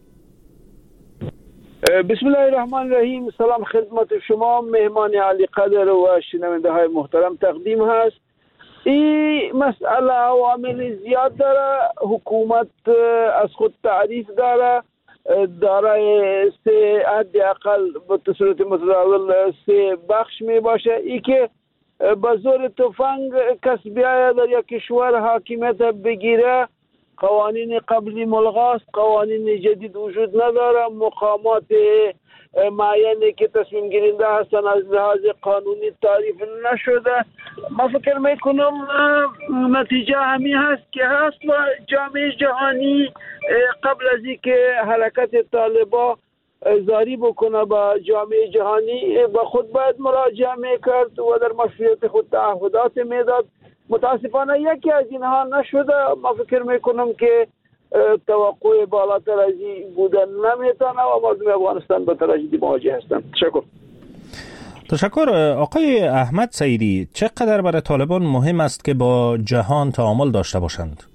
بسم الله الرحمن الرحیم. سلام خدمت شما مهمان علی قدر و شنونده های محترم تقدیم هست. این مسئله عوامل زیاد داره. حکومت از خود تعریف داره، دارای سه حداقل به صورت متداول سه بخش می باشه. ای که به زور تفنگ کس بیاید در یک کشور حاکمیت بگیره، قوانین قبلی ملغاست، قوانین جدید وجود نداره، مقامات معینی که تصمیم گیرنده هستن از لحاظ قانونی تعریف نشده. ما فکر میکنم نتیجه همین هست که هست و جامعه جهانی قبل از اینکه حرکت طالبان زاری بکنه با جامعه جهانی به خود باید مراجعه میکرد و در مشروعیت خود تعهدات میداد. متاسفانه یکی از اینها نشده. ما فکر میکنم که توقع بالاتر از این بودن نمیتونه و مردم افغانستان به تراژدی مواجه هستند. تشکر. تشکر. آقای احمد سعیدی، چقدر برای طالبان مهم است که با جهان تعامل داشته باشند؟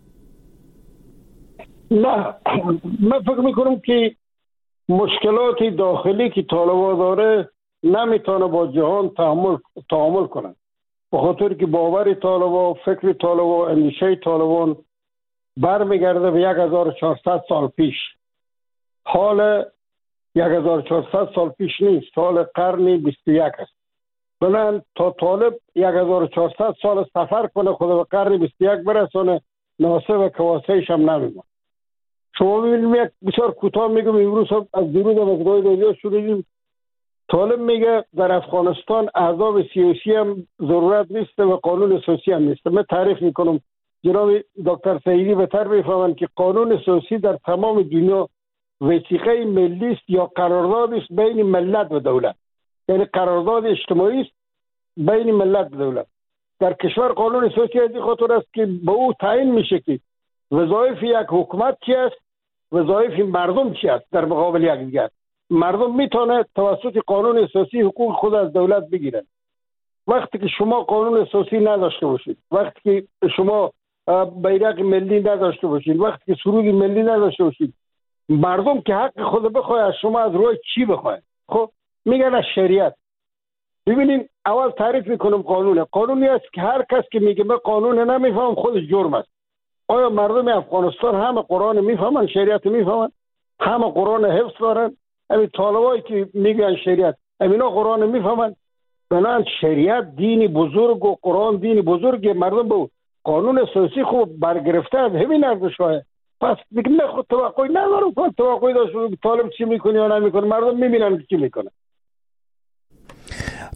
نه، من فکر میکنم که مشکلات داخلی که طالبان داره نمیتونه با جهان تعامل تعامل کنند. به خاطر که باور طالبان، فکر طالبان، اندیشه طالبان برمیگرده به هزار و چهارصد سال پیش. حال هزار و چهارصد سال پیش نیست، حال قرن بیست و یک است. بنابراین تا طالب هزار و چهارصد سال سفر کنه خود به قرن بیست و یک برسونه، ناسه و کواسهش هم نمیمونه. شما ببینیم یک بسیار کوتاه میگم، امروز از دیروز هم از گاهی رادیو شنیدیم طالب میگه در افغانستان احزاب سیاسی هم ضرورت نیست و قانون اساسی هم نیست. من تعریف میکنم، جناب دکتر سعیدی بهتر میفهمند که قانون اساسی در تمام دنیا وثیقه ملی است یا قرارداد است بین ملت و دولت، یعنی قرارداد اجتماعی است بین ملت و دولت. در کشور قانون اساسی از این خاطر است که به او تعیین میشه که وظایف یک حکومت چی است، وظایف مردم چی است. در مقابل یک دیگر مردم میتونه توسط قانون اساسی حقوق خود از دولت بگیرن. وقتی که شما قانون اساسی نداشته باشید، وقتی که شما بیرق ملی نداشته باشید، وقتی که سرود ملی نداشته باشید، مردم که حق خود بخواه از شما از روی چی بخواه؟ خب میگن از شریعت. ببینید اول تعریف میکنم قانونه. قانونی است که هر کس که میگه من قانون نمیفهم خودش جرم است. آیا مردم افغانستان همه قرآن میفهمن، شریعت میفهمن؟ همه قرآن حفظ دارن؟ همین طالبایی که میگن شریعت همینا قرآن میفهمن؟ بنابراین شریعت دینی بزرگ و قرآن دینی بزرگ، مردم به قانون اساسی خوب برگرفته از همین ارزش‌های. پس دیگه نه خود توقعی ندارم که توقعی داشته طالب چی میکنه یا نمیکنه، مردم میبینن چی میکنه.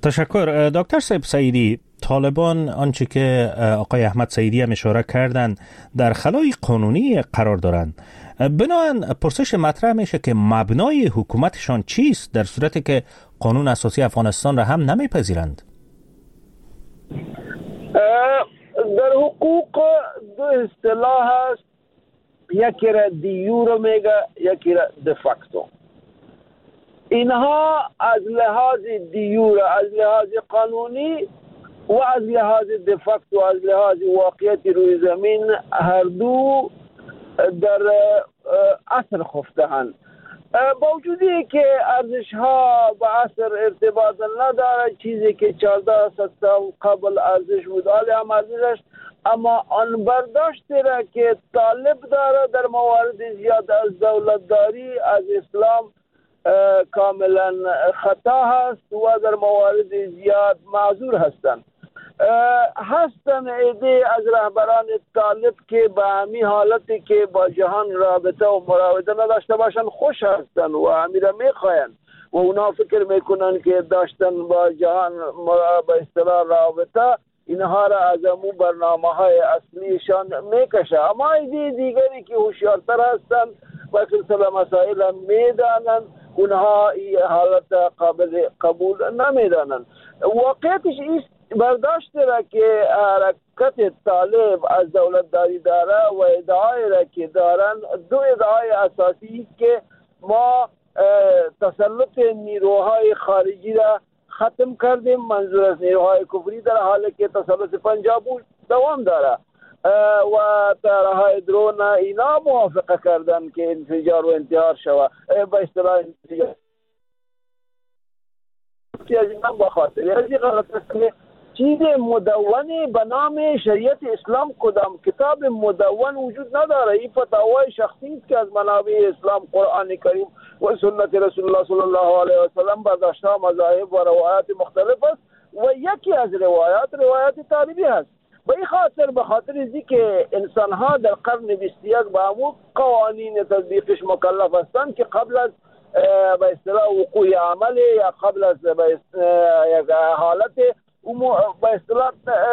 تشکر. دکتر صاحب سعیدی، طالبان آنچه که آقای احمد سعیدی هم اشاره کردن در خلای قانونی قرار دارند. بنابراین پرسش مطرح میشه که مبنای حکومتشان چیست در صورتی که قانون اساسی افغانستان را هم نمیپذیرند؟ در حقوق دو اصطلاح هست، یکی را دیور میگه، یکی را دفاکتو. اینها از لحاظ دیور، از لحاظ قانونی و از لحاظ دفاکتو، از لحاظ واقعیت روی زمین، هر دو در اثر خفته‌اند. با وجودی که ارزش ها با اثر ارتباط نداره، چیزی که چهارده سال قبل ارزش بود حالی هم ارزش، اما آن برداشتی را که طالب داره در موارد زیاد از دولتداری از اسلام کاملا خطا هست و در موارد زیاد معذور هستند. هستن ایده از رهبران طالب که به همین حالتی که با جهان رابطه و مراوده نداشته باشن خوش هستن و همین را میخواین و اونا فکر میکنن که داشتن با جهان به اصطلاح رابطه اینها را از امو برنامه های اصلیشان میکشه. اما ایده دیگری که هوشیارتر هستن و سلسله مسائل هم میدانن، اونها این حالت قابل قبول نمیدانن. واقعیتش ایست برداشت را که حرکت طالب از دولتداری داره و ادعای را که دارن، دو ادعای اساسی که ما تسلط نیروهای خارجی را ختم کردیم، منظور از نیروهای کفری در حالی که تسلط پنجاب دوام داره و طیاره‌های درون اینا موافقه کردن که انفجار و انتحار شود. به اصطلاح انفجار من با خاطر از این غلط است که چیز مدونی به نام شریعت اسلام کدام کتاب مدون وجود نداره. این فتاوای شخصی است که از منابع اسلام، قرآن کریم و سنت رسول الله صلی الله علیه و سلم برداشته مذاهب و روایات مختلف است و یکی از روایات روایات طالبی است. به این خاطر به خاطر اینکه که انسان ها در قرن بیست و یک با همون قوانین تطبیقش مکلف هستند که قبل از به اصطلاح وقوع عمل یا قبل از یک حالت به اصطلاح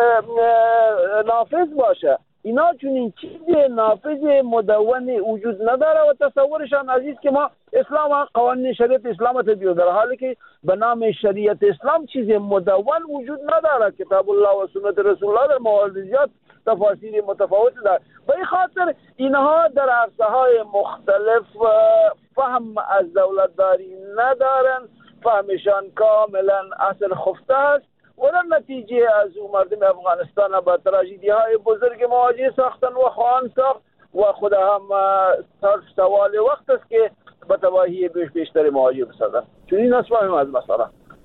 نافذ باشه، اینا چون این چیز نافذ مدون وجود نداره و تصورشان عزیز که ما اسلام قوانین شریعت اسلام تطبیق در حالی که به نام شریعت اسلام چیز مدون وجود نداره. کتاب الله و سنت رسول الله در موارد زیاد تفاسیر متفاوت داره. به این خاطر اینها در عرصه های مختلف فهم از دولتداری ندارن، فهمشان کاملا اصل خفته است و در نتیجه از او مردم افغانستان با تراژدی های بزرگ مواجه ساختن و خواهند ساخت و خود هم سوال وقت است که به تباهی بیش بیشتر مواجه بسازن. چون این نسبت از مسئله.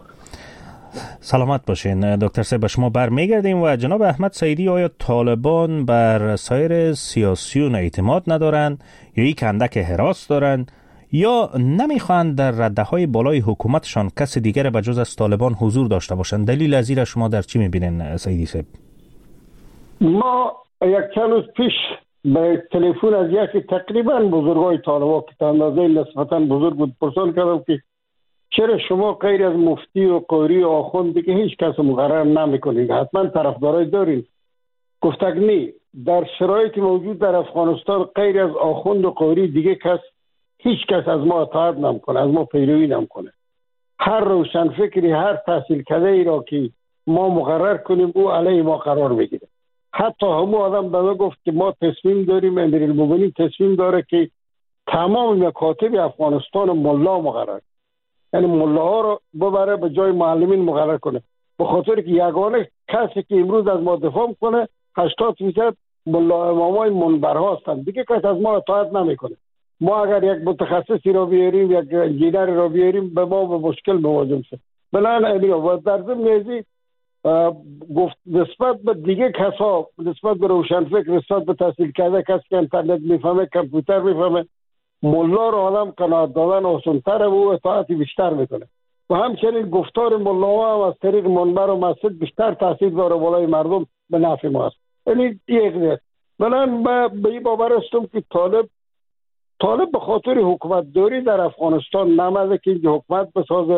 سلامت باشین دکتر صاحب. به شما برمیگردیم و جناب احمد سعیدی، آیا طالبان بر سایر سیاسیون اعتماد ندارن یا یک اندک هراس دارن یا نمیخواهند در رده‌های بالای حکومتشان کس دیگر به جز از طالبان حضور داشته باشند؟ دلیل از این شما در چی میبینین سعیدی صاحب؟ ما یک چند روز پیش به تلفن از یکی تقریبا بزرگای طالبان که تا اندازه نسبتا بزرگ بود پرسان کردم که چرا شما غیر از مفتی و قاری و آخوند که هیچ کس مقرر نمیکنید، حتما طرفدارای دارین؟ گفتک نی، در شرایط موجود در افغانستان غیر از آخوند و قاری دیگه کس هیچ کس از ما اطاعت نمیکنه، از ما پیروی نمیکنه. هر روشن فکری، هر تحصیل کرده ای را که ما مقرر کنیم او علیه ما قرار میگیره. حتی همون آدم به ما گفت که ما تصمیم داریم، امیرالمومنین تصمیم داره که تمام مکاتب افغانستان ملا مقرر، یعنی ملاها رو ببره به جای معلمین مقرر کنه، به خاطر که یگانه کسی که امروز از ما دفاع کنه هشتاد فیصد ملا امامای منبرها هستند، دیگه کس از ما اطاعت نمیکنه. ما اگر یک متخصصی را بیاریم، یک انجینر را بیاریم، به ما به مشکل مواجه میشه. بنابراین امیر و در ضمن ازی گفت نسبت به دیگه کسا، نسبت به روشنفکر، نسبت به تحصیل کرده کسی که اینترنت میفهمه، کامپیوتر میفهمه، ملا رو آدم قناعت دادن آسان‌تره و اطاعت بیشتر میکنه و همچنین گفتار ملاها هم از طریق منبر و مسجد بیشتر تاثیر داره بالای مردم، به نفع ما است. یعنی یک نه. بنابراین به این باور هستم که طالب طالب به خاطر حکومت داری در افغانستان نمازه که حکومت بسازه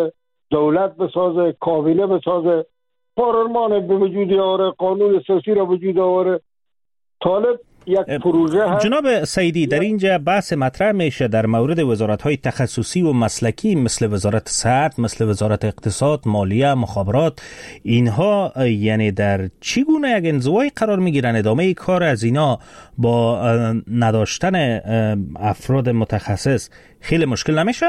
دولت بسازه، کابینه بسازه، پارلمان به وجود آوره، قانون اساسی را وجود آوره. طالب یک پروژه هست. جناب سیدی، در اینجا بحث مطرح میشه در مورد وزارت‌های تخصصی و مسلکی مثل وزارت صحت، مثل وزارت اقتصاد، مالیه، مخابرات. اینها یعنی در چی گونه یک انزوای قرار میگیرن؟ ادامه کار از اینا با نداشتن افراد متخصص خیلی مشکل نمیشه؟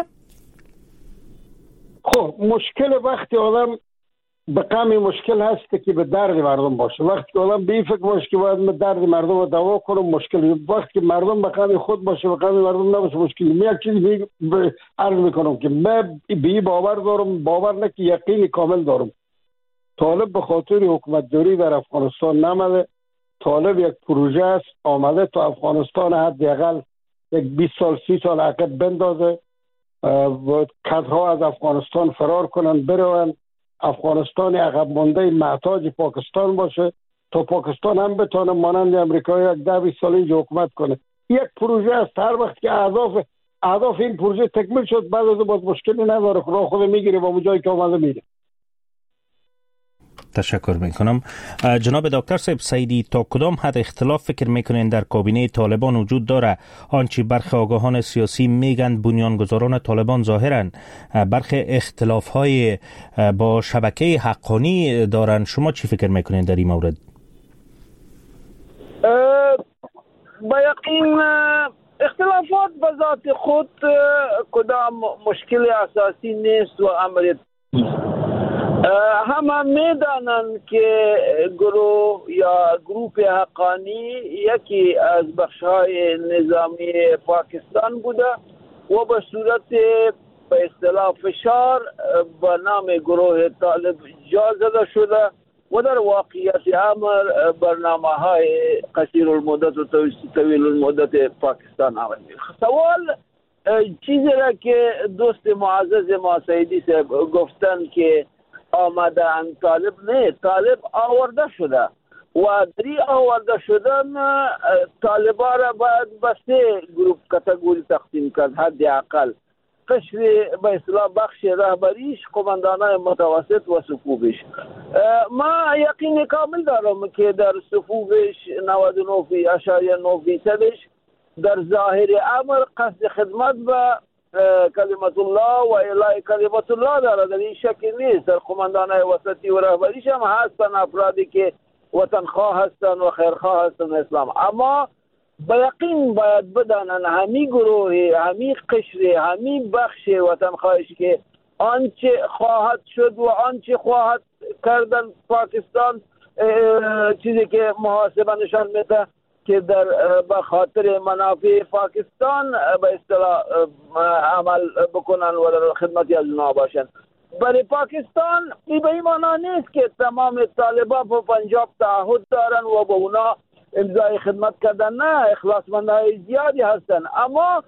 خب مشکل وقتی آدم به قمی مشکل هست که به درد مردم باشه. وقتی که آدم به این فکر باشه که باید به درد مردم رو دوا کنم مشکل. وقتی که مردم به قمی خود باشه به قمی مردم نباشه مشکل. من یک چیزی عرض میکنم که من به این باور دارم، باور نه که یقین کامل دارم. طالب به خاطر حکومتداری در افغانستان نمده. طالب یک پروژه است آمده تا افغانستان حداقل یک بیست سال سی سال عقب بندازه، کدها از افغانستان فرار کنن برون، افغانستان عقب مانده محتاج پاکستان باشه تا پاکستان هم بتونه مانند امریکا یک ده بیست سال اینجا حکومت کنه. یک پروژه است. هر وقت که اهداف اهداف این پروژه تکمیل شد بعد از باز مشکلی نداره، راه خود میگیره و اون جایی که اومده میره. تشکر میکنم. جناب دکتر صاحب سیدی، تا کدام حد اختلاف فکر میکنین در کابینه طالبان وجود داره؟ آنچه برخی آگاهان سیاسی میگن بنیانگذاران طالبان ظاهرا برخی اختلاف های با شبکه حقانی دارن. شما چی فکر میکنین در این مورد؟ با یقین اختلافات به ذات خود کدام مشکل اساسی نیست و امر همه میدانند که گروه یا گروپ حقانی یکی از بخش‌های نظامی پاکستان بوده و به صورت به اصطلاح فشار به نام گروه طالب جا زده شده و در واقعیت امر برنامه‌های قصیر المدت و طویل المدت پاکستان عمل می‌کند. سوال چیزی را که دوست معزز ما سیدی صاحب گفتن که آمدن طالب، نه، طالب آورده شده و دری آورده شدن طالبا را باید به سه گروپ کاتگوری تقسیم کرد. حداقل قشر به اصطلاح بخش رهبریش، قماندانان متوسط و صفوفش. ما یقین کامل دارم که در صفوفش نود و نه اشاریه نه فیصدش در ظاهر امر قصد خدمت به کلمت الله و اعلاء کلمت الله داره، در این شکل نیست. در قماندانای وسطی و رهبریش هم هستن افرادی که وطنخواه هستن و خیرخواه هستن اسلام، اما به یقین باید بدانن همی گروه، همی قشر، همی بخش وطنخواهش که آنچه خواهد شد و آنچه خواهد کردن پاکستان، چیزی که محاسبه نشان میده که در به خاطر منافع پاکستان به اصطلاح عمل بکنن و در خدمتی از اونها باشن. برای پاکستان این به این معنا نیست که تمام طالبا به پنجاب تعهد دارن و به اونا امضای خدمت کردن. نه، اخلاصمندهای زیادی هستن، اما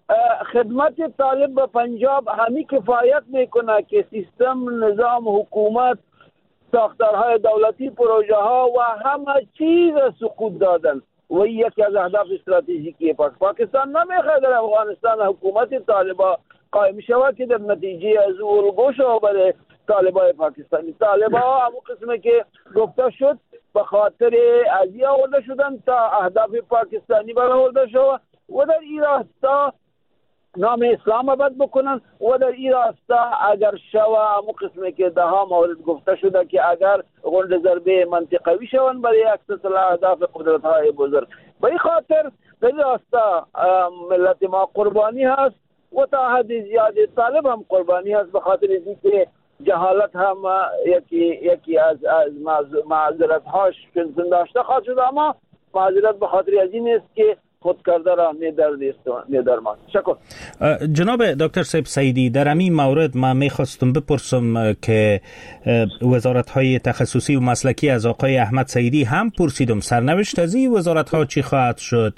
خدمت طالب به پنجاب همی کفایت میکنه که سیستم، نظام، حکومت، ساختارهای دولتی، پروژه ها و همه چیز سقوط دادن و یکی از اهداف استراتژیکی پاکستان نمیخواد در افغانستان حکومت طالبا قائم شود که در نتیجه از الگوش برای طالبای پاکستانی. طالبا همون قسمه که گفته شد به خاطر ازی آورده شدن تا اهداف پاکستانی برآورده شود و در این راستا نام اسلام عبد بکنن و در این راستا اگر شوه همون قسمه که ده ها مورد گفته شده که اگر غنड ضربه منطقوی شون برای اکسس اهداف قدرت های بزرگ. به این خاطر در این راستا ملت ما قربانی هست و تا حد زیادی طالب هم قربانی هست به خاطر اینکه جهالت هم یکی یکی از از معذرت هاش داشته خواهد شد، اما معذرت به خاطر از این است که خود کرده را ندرمان. شکر. جناب دکتر صاحب سیدی، در همین مورد من میخواستم بپرسم که وزارت های تخصصی و مسلکی از آقای احمد سیدی هم پرسیدم سرنوشت از این وزارت ها چی خواهد شد؟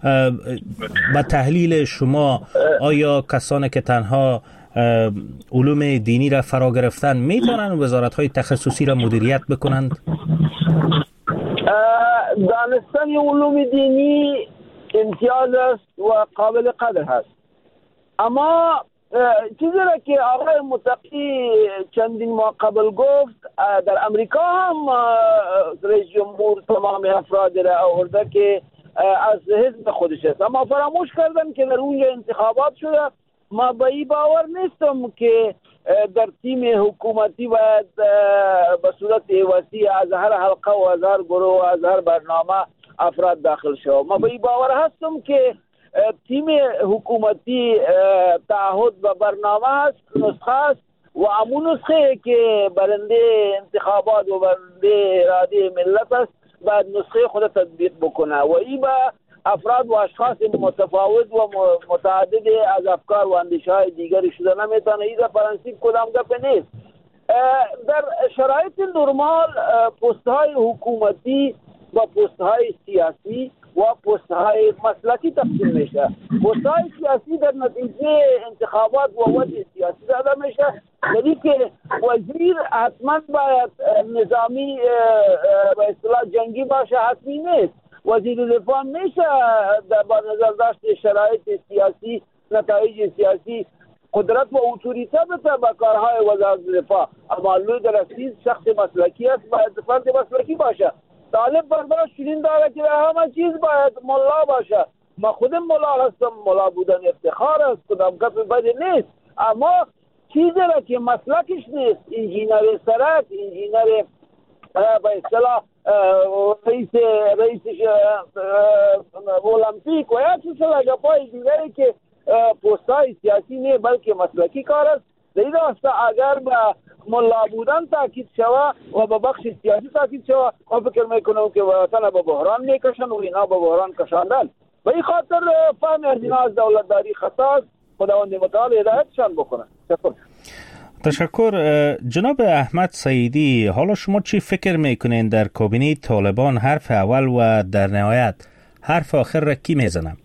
با تحلیل شما آیا کسانی که تنها علوم دینی را فرا گرفتن میتونن وزارت های تخصصی را مدیریت بکنند؟ دانستن علوم دینی امتیاز است و قابل قدر هست، اما چیزی را که آقای متقی چندین ماه قبل گفت، در امریکا هم رئیس جمهور تمام افراد را آورده که از حزب خودش است، اما فراموش کردن که در اونجا انتخابات شده. ما به این باور نیستم که در تیم حکومتی باید به صورت وسیع از هر حلقه و از هر گروه و از هر برنامه افراد داخل شود. ما به این باور هستم که تیم حکومتی تعهد و برنامه است، نسخه است و همون نسخه که برنده انتخابات و برنده اراده ملت است باید نسخه خود تطبیق بکنه و این به افراد و اشخاص متفاوت و متعدد از افکار و اندیشه های دیگری شده نمیتونه. این پرنسیپ کدام گپ نیست. در شرایط نرمال پست های حکومتی و پست های سیاسی و پست های مسلکی تقسیم میشه. پست های سیاسی در نتیجه انتخابات و وضع سیاسی داده میشه، یعنی که وزیر حتما باید نظامی به اصطلاح جنگی باشه، حتمی نیست. وزیر دفاع میشه با نظر داشت شرایط سیاسی، نتایج سیاسی قدرت و اتوریته بده به کارهای وزارت دفاع، اما لوی در اصیل شخص مسلکی است، باید فرد مسلکی باشه. طالب برداشت چنین داره که همه چیز باید ملا باشه. ما خودم ملا هستم، ملا بودن افتخار است، کدام گپ بد نیست، اما چیزی را که مسلکش نیست، انجینر سرک، انجینر به اصطلاح رئیس رئیس المپیک و یا چیزا گپای دیگری که پستای سیاسی نه بلکه مسلکی کار است. در این راسته اگر به ملا بودن تاکید شوه و به بخش سیاسی تاکید شوه، ما فکر میکنم که وطن به بحران میکشن و اینا به بحران کشاندن. به این خاطر فهم از اینا از دولتداری خطا است. خداوند متعال هدایتشان بکنه. شکر. تشکر. جناب احمد سعیدی، حالا شما چی فکر میکنین در کابینه طالبان حرف اول و در نهایت حرف آخر را کی میزنه؟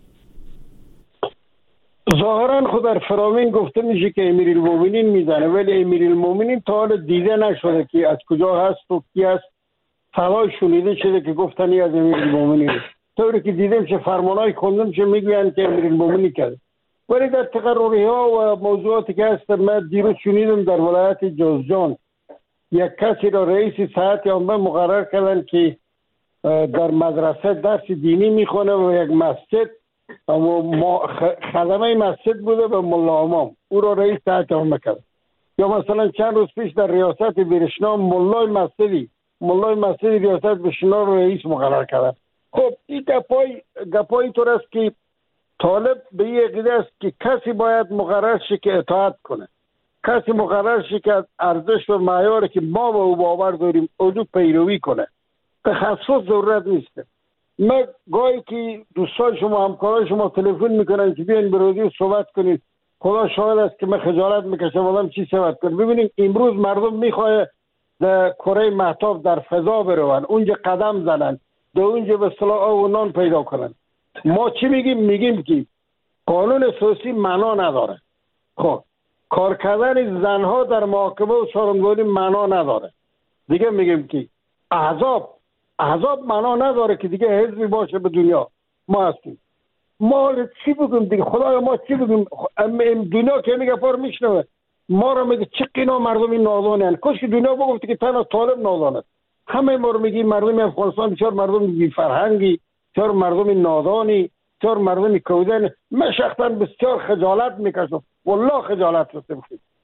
ظاهرا خود در فرامین گفته میشه که امیرالمومنین میزنه، ولی امیرالمومنین تا حالا دیده نشده که از کجا هست و کی است. فلای شنیده شده که گفتنی از امیرالمومنین، طوری که دیدم چه فرمانای خوندم چه میگوین که امیرالمومنین کرده. ولی در تقرری ها و موضوعاتی که هست، من دیروز شنیدم در ولایت جوزجان یک کسی را رئیس ساعت عامه مقرر کردن که در مدرسه درس دینی میخونه و یک مسجد و خدمه مسجد بوده به ملا امام، او را رئیس ساعت عامه کرد. یا مثلا چند روز پیش در ریاست بیرشنا ملای مسجدی ملای مسجدی ریاست بیرشنا را رئیس مقرر کردن. خب این گپای گپای طور است که طالب به این عقیده است که کسی باید مقرر شه که اطاعت کنه، کسی مقرر شه که ارزش و معیاری که ما به او باور داریم او پیروی کنه. تخصص ضرورت نیست. ما گاهی که دوستان شما همکاران شما تلفن میکنن که بیاین به رادیو صحبت کنید، خدا شاهد است که من خجالت میکشم آدم چی صحبت کنه. ببینید امروز مردم میخواه در کره مهتاب در فضا برون، اونجا قدم زنن، در اونجا به اصطلاح آب و نان پیدا کنن. ما چی میگیم؟ میگیم که قانون اساسی معنا نداره. خب کار کردن زنها در محاکمه و سارنگانی معنا نداره. دیگه میگیم که احزاب احزاب معنا نداره که دیگه حزبی باشه به دنیا. ما هستیم. ما چی بگیم دیگه؟ خدایا ما چی بگیم؟ دنیا که میگه پر میشنوه ما رو میگه چه قینا مردمی نادانه هن. کاش که دنیا بگفت که تنها طالب نادانه. همه ما رو میگیم مردم افغانستان بسیار مردم بی فرهنگی، بسیار مردم نادانی، بسیار مردم کودن. من شخصا بسیار خجالت میکشم، والله خجالت رسیم.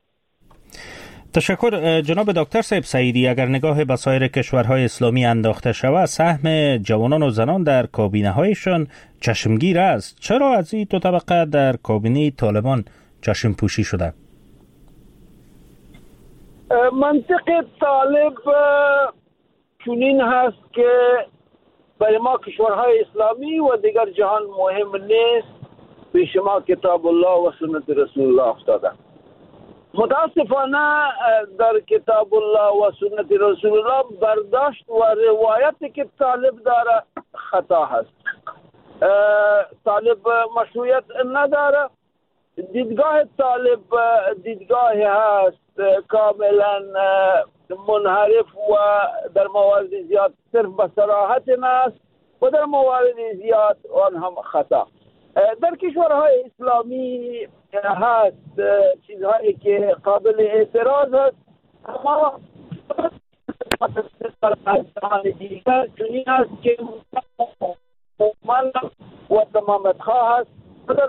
تشکر. جناب دکتر صاحب سعیدی، اگر نگاه به سایر کشورهای اسلامی انداخته شود، سهم جوانان و زنان در کابینه هایشان چشمگیر است. چرا از این دو طبقه در کابینه طالبان چشم پوشی شده؟ منطق طالب چنین هست که برای ما کشورهای اسلامی و دیگر جهان مهم نیست، پیش ما کتاب الله و سنت رسول الله افتاده. متاسفانه در کتاب الله و سنت رسول الله برداشت و روایت که طالب داره خطا هست. طالب مشروعیت نداره. دیدگاه طالب دیدگاه هست کاملا منحرف و در موارد زیاد صرف به صراحت است و در موارد زیاد آن هم خطا. در کشورهای اسلامی هست چیزهایی که قابل اعتراض است، اما دیگر چنین است که من و تمامت خواه است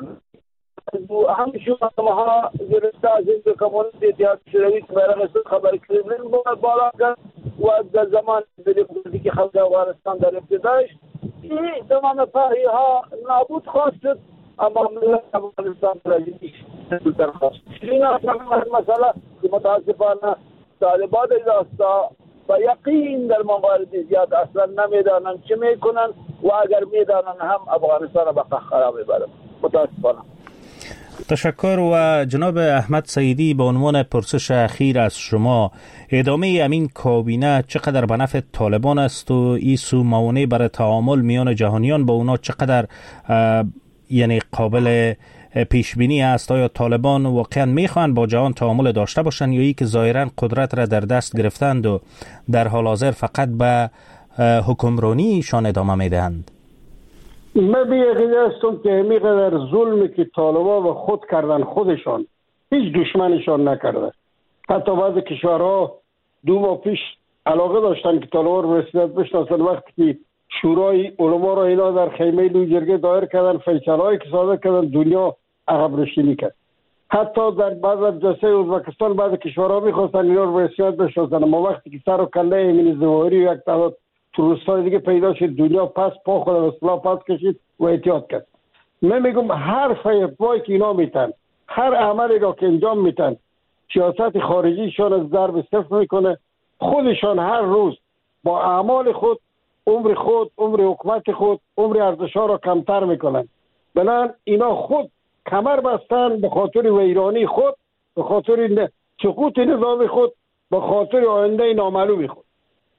همشون ها گرفته از این کمونیست اتحاد شوروی که برای خبر کرملین بالا کرد و در زمان دموکراتیک خلق افغانستان در ابتدایش این تمام پاهی ها نابود خواست شد، اما ملت افغانستان تراجیدی در خواست. این اصلا مسئله که متاسفانه طالبان داستا و یقین در موارد زیاد اصلا نمیدانند چه میکنن و اگر میدانند هم افغانستان به خراب میبرند. متاسفانه. تشکر. و جناب احمد سعیدی، به عنوان پرسش اخیر از شما، ادامه امین کابینه چقدر به نفع طالبان است و این سو موانع برای تعامل میان جهانیان با اونا چقدر یعنی قابل پیش بینی است؟ آیا طالبان واقعا میخوان با جهان تعامل داشته باشند یا ای که ظاهرا قدرت را در دست گرفتند و در حال حاضر فقط به حکمرانیشان ادامه میدهند؟ من به یقین هستم که میقدر ظلمی که طالبان و خود کردن خودشان هیچ دشمنشان نکرده. حتی بعضی کشورها دو ماه پیش علاقه داشتن که طالبان رو رسیدت بشناسن، وقتی که شورای علما را اینا در خیمه لوی جرگه دایر کردن، فیصله‌ای که صادر کردن، دنیا عقب نشینی کرد. حتی در بعض از جلسه ازبکستان بعض کشورها میخواستن اینا رو رسیدت بشناسن، اما وقتی که سر و کله امین زواهری و یک تعداد تروریست‌های دیگه پیدا شد، دنیا پس پا خود به اصطلاح پس کشید و احتیاط کرد. من میگم هر فیفای که اینا میتن، هر عملی را که انجام میتن، سیاست خارجیشان از ضرب صفر میکنه. خودشان هر روز با اعمال خود عمر خود، عمر حکومت خود، عمر ارزش‌ها را کمتر میکنن. بنابراین اینا خود کمر بستن به خاطر ویرانی خود، به خاطر سقوط نظام خود، به خاطر آینده نامعلوم خود.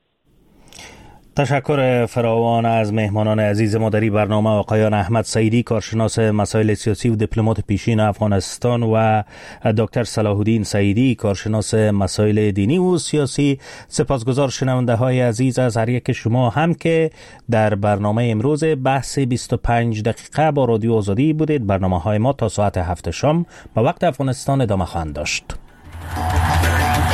تشکر فراوان از مهمانان عزیز ما در این برنامه، آقایان احمد سعیدی، کارشناس مسائل سیاسی و دیپلمات پیشین افغانستان، و دکتر صلاح الدین سعیدی، کارشناس مسائل دینی و سیاسی. سپاسگزار شنونده های عزیز از هر یک شما هم که در برنامه امروز بحث بیست و پنج دقیقه با رادیو آزادی بودید. برنامه های ما تا ساعت هفت شام به وقت افغانستان ادامه خواهند داشت.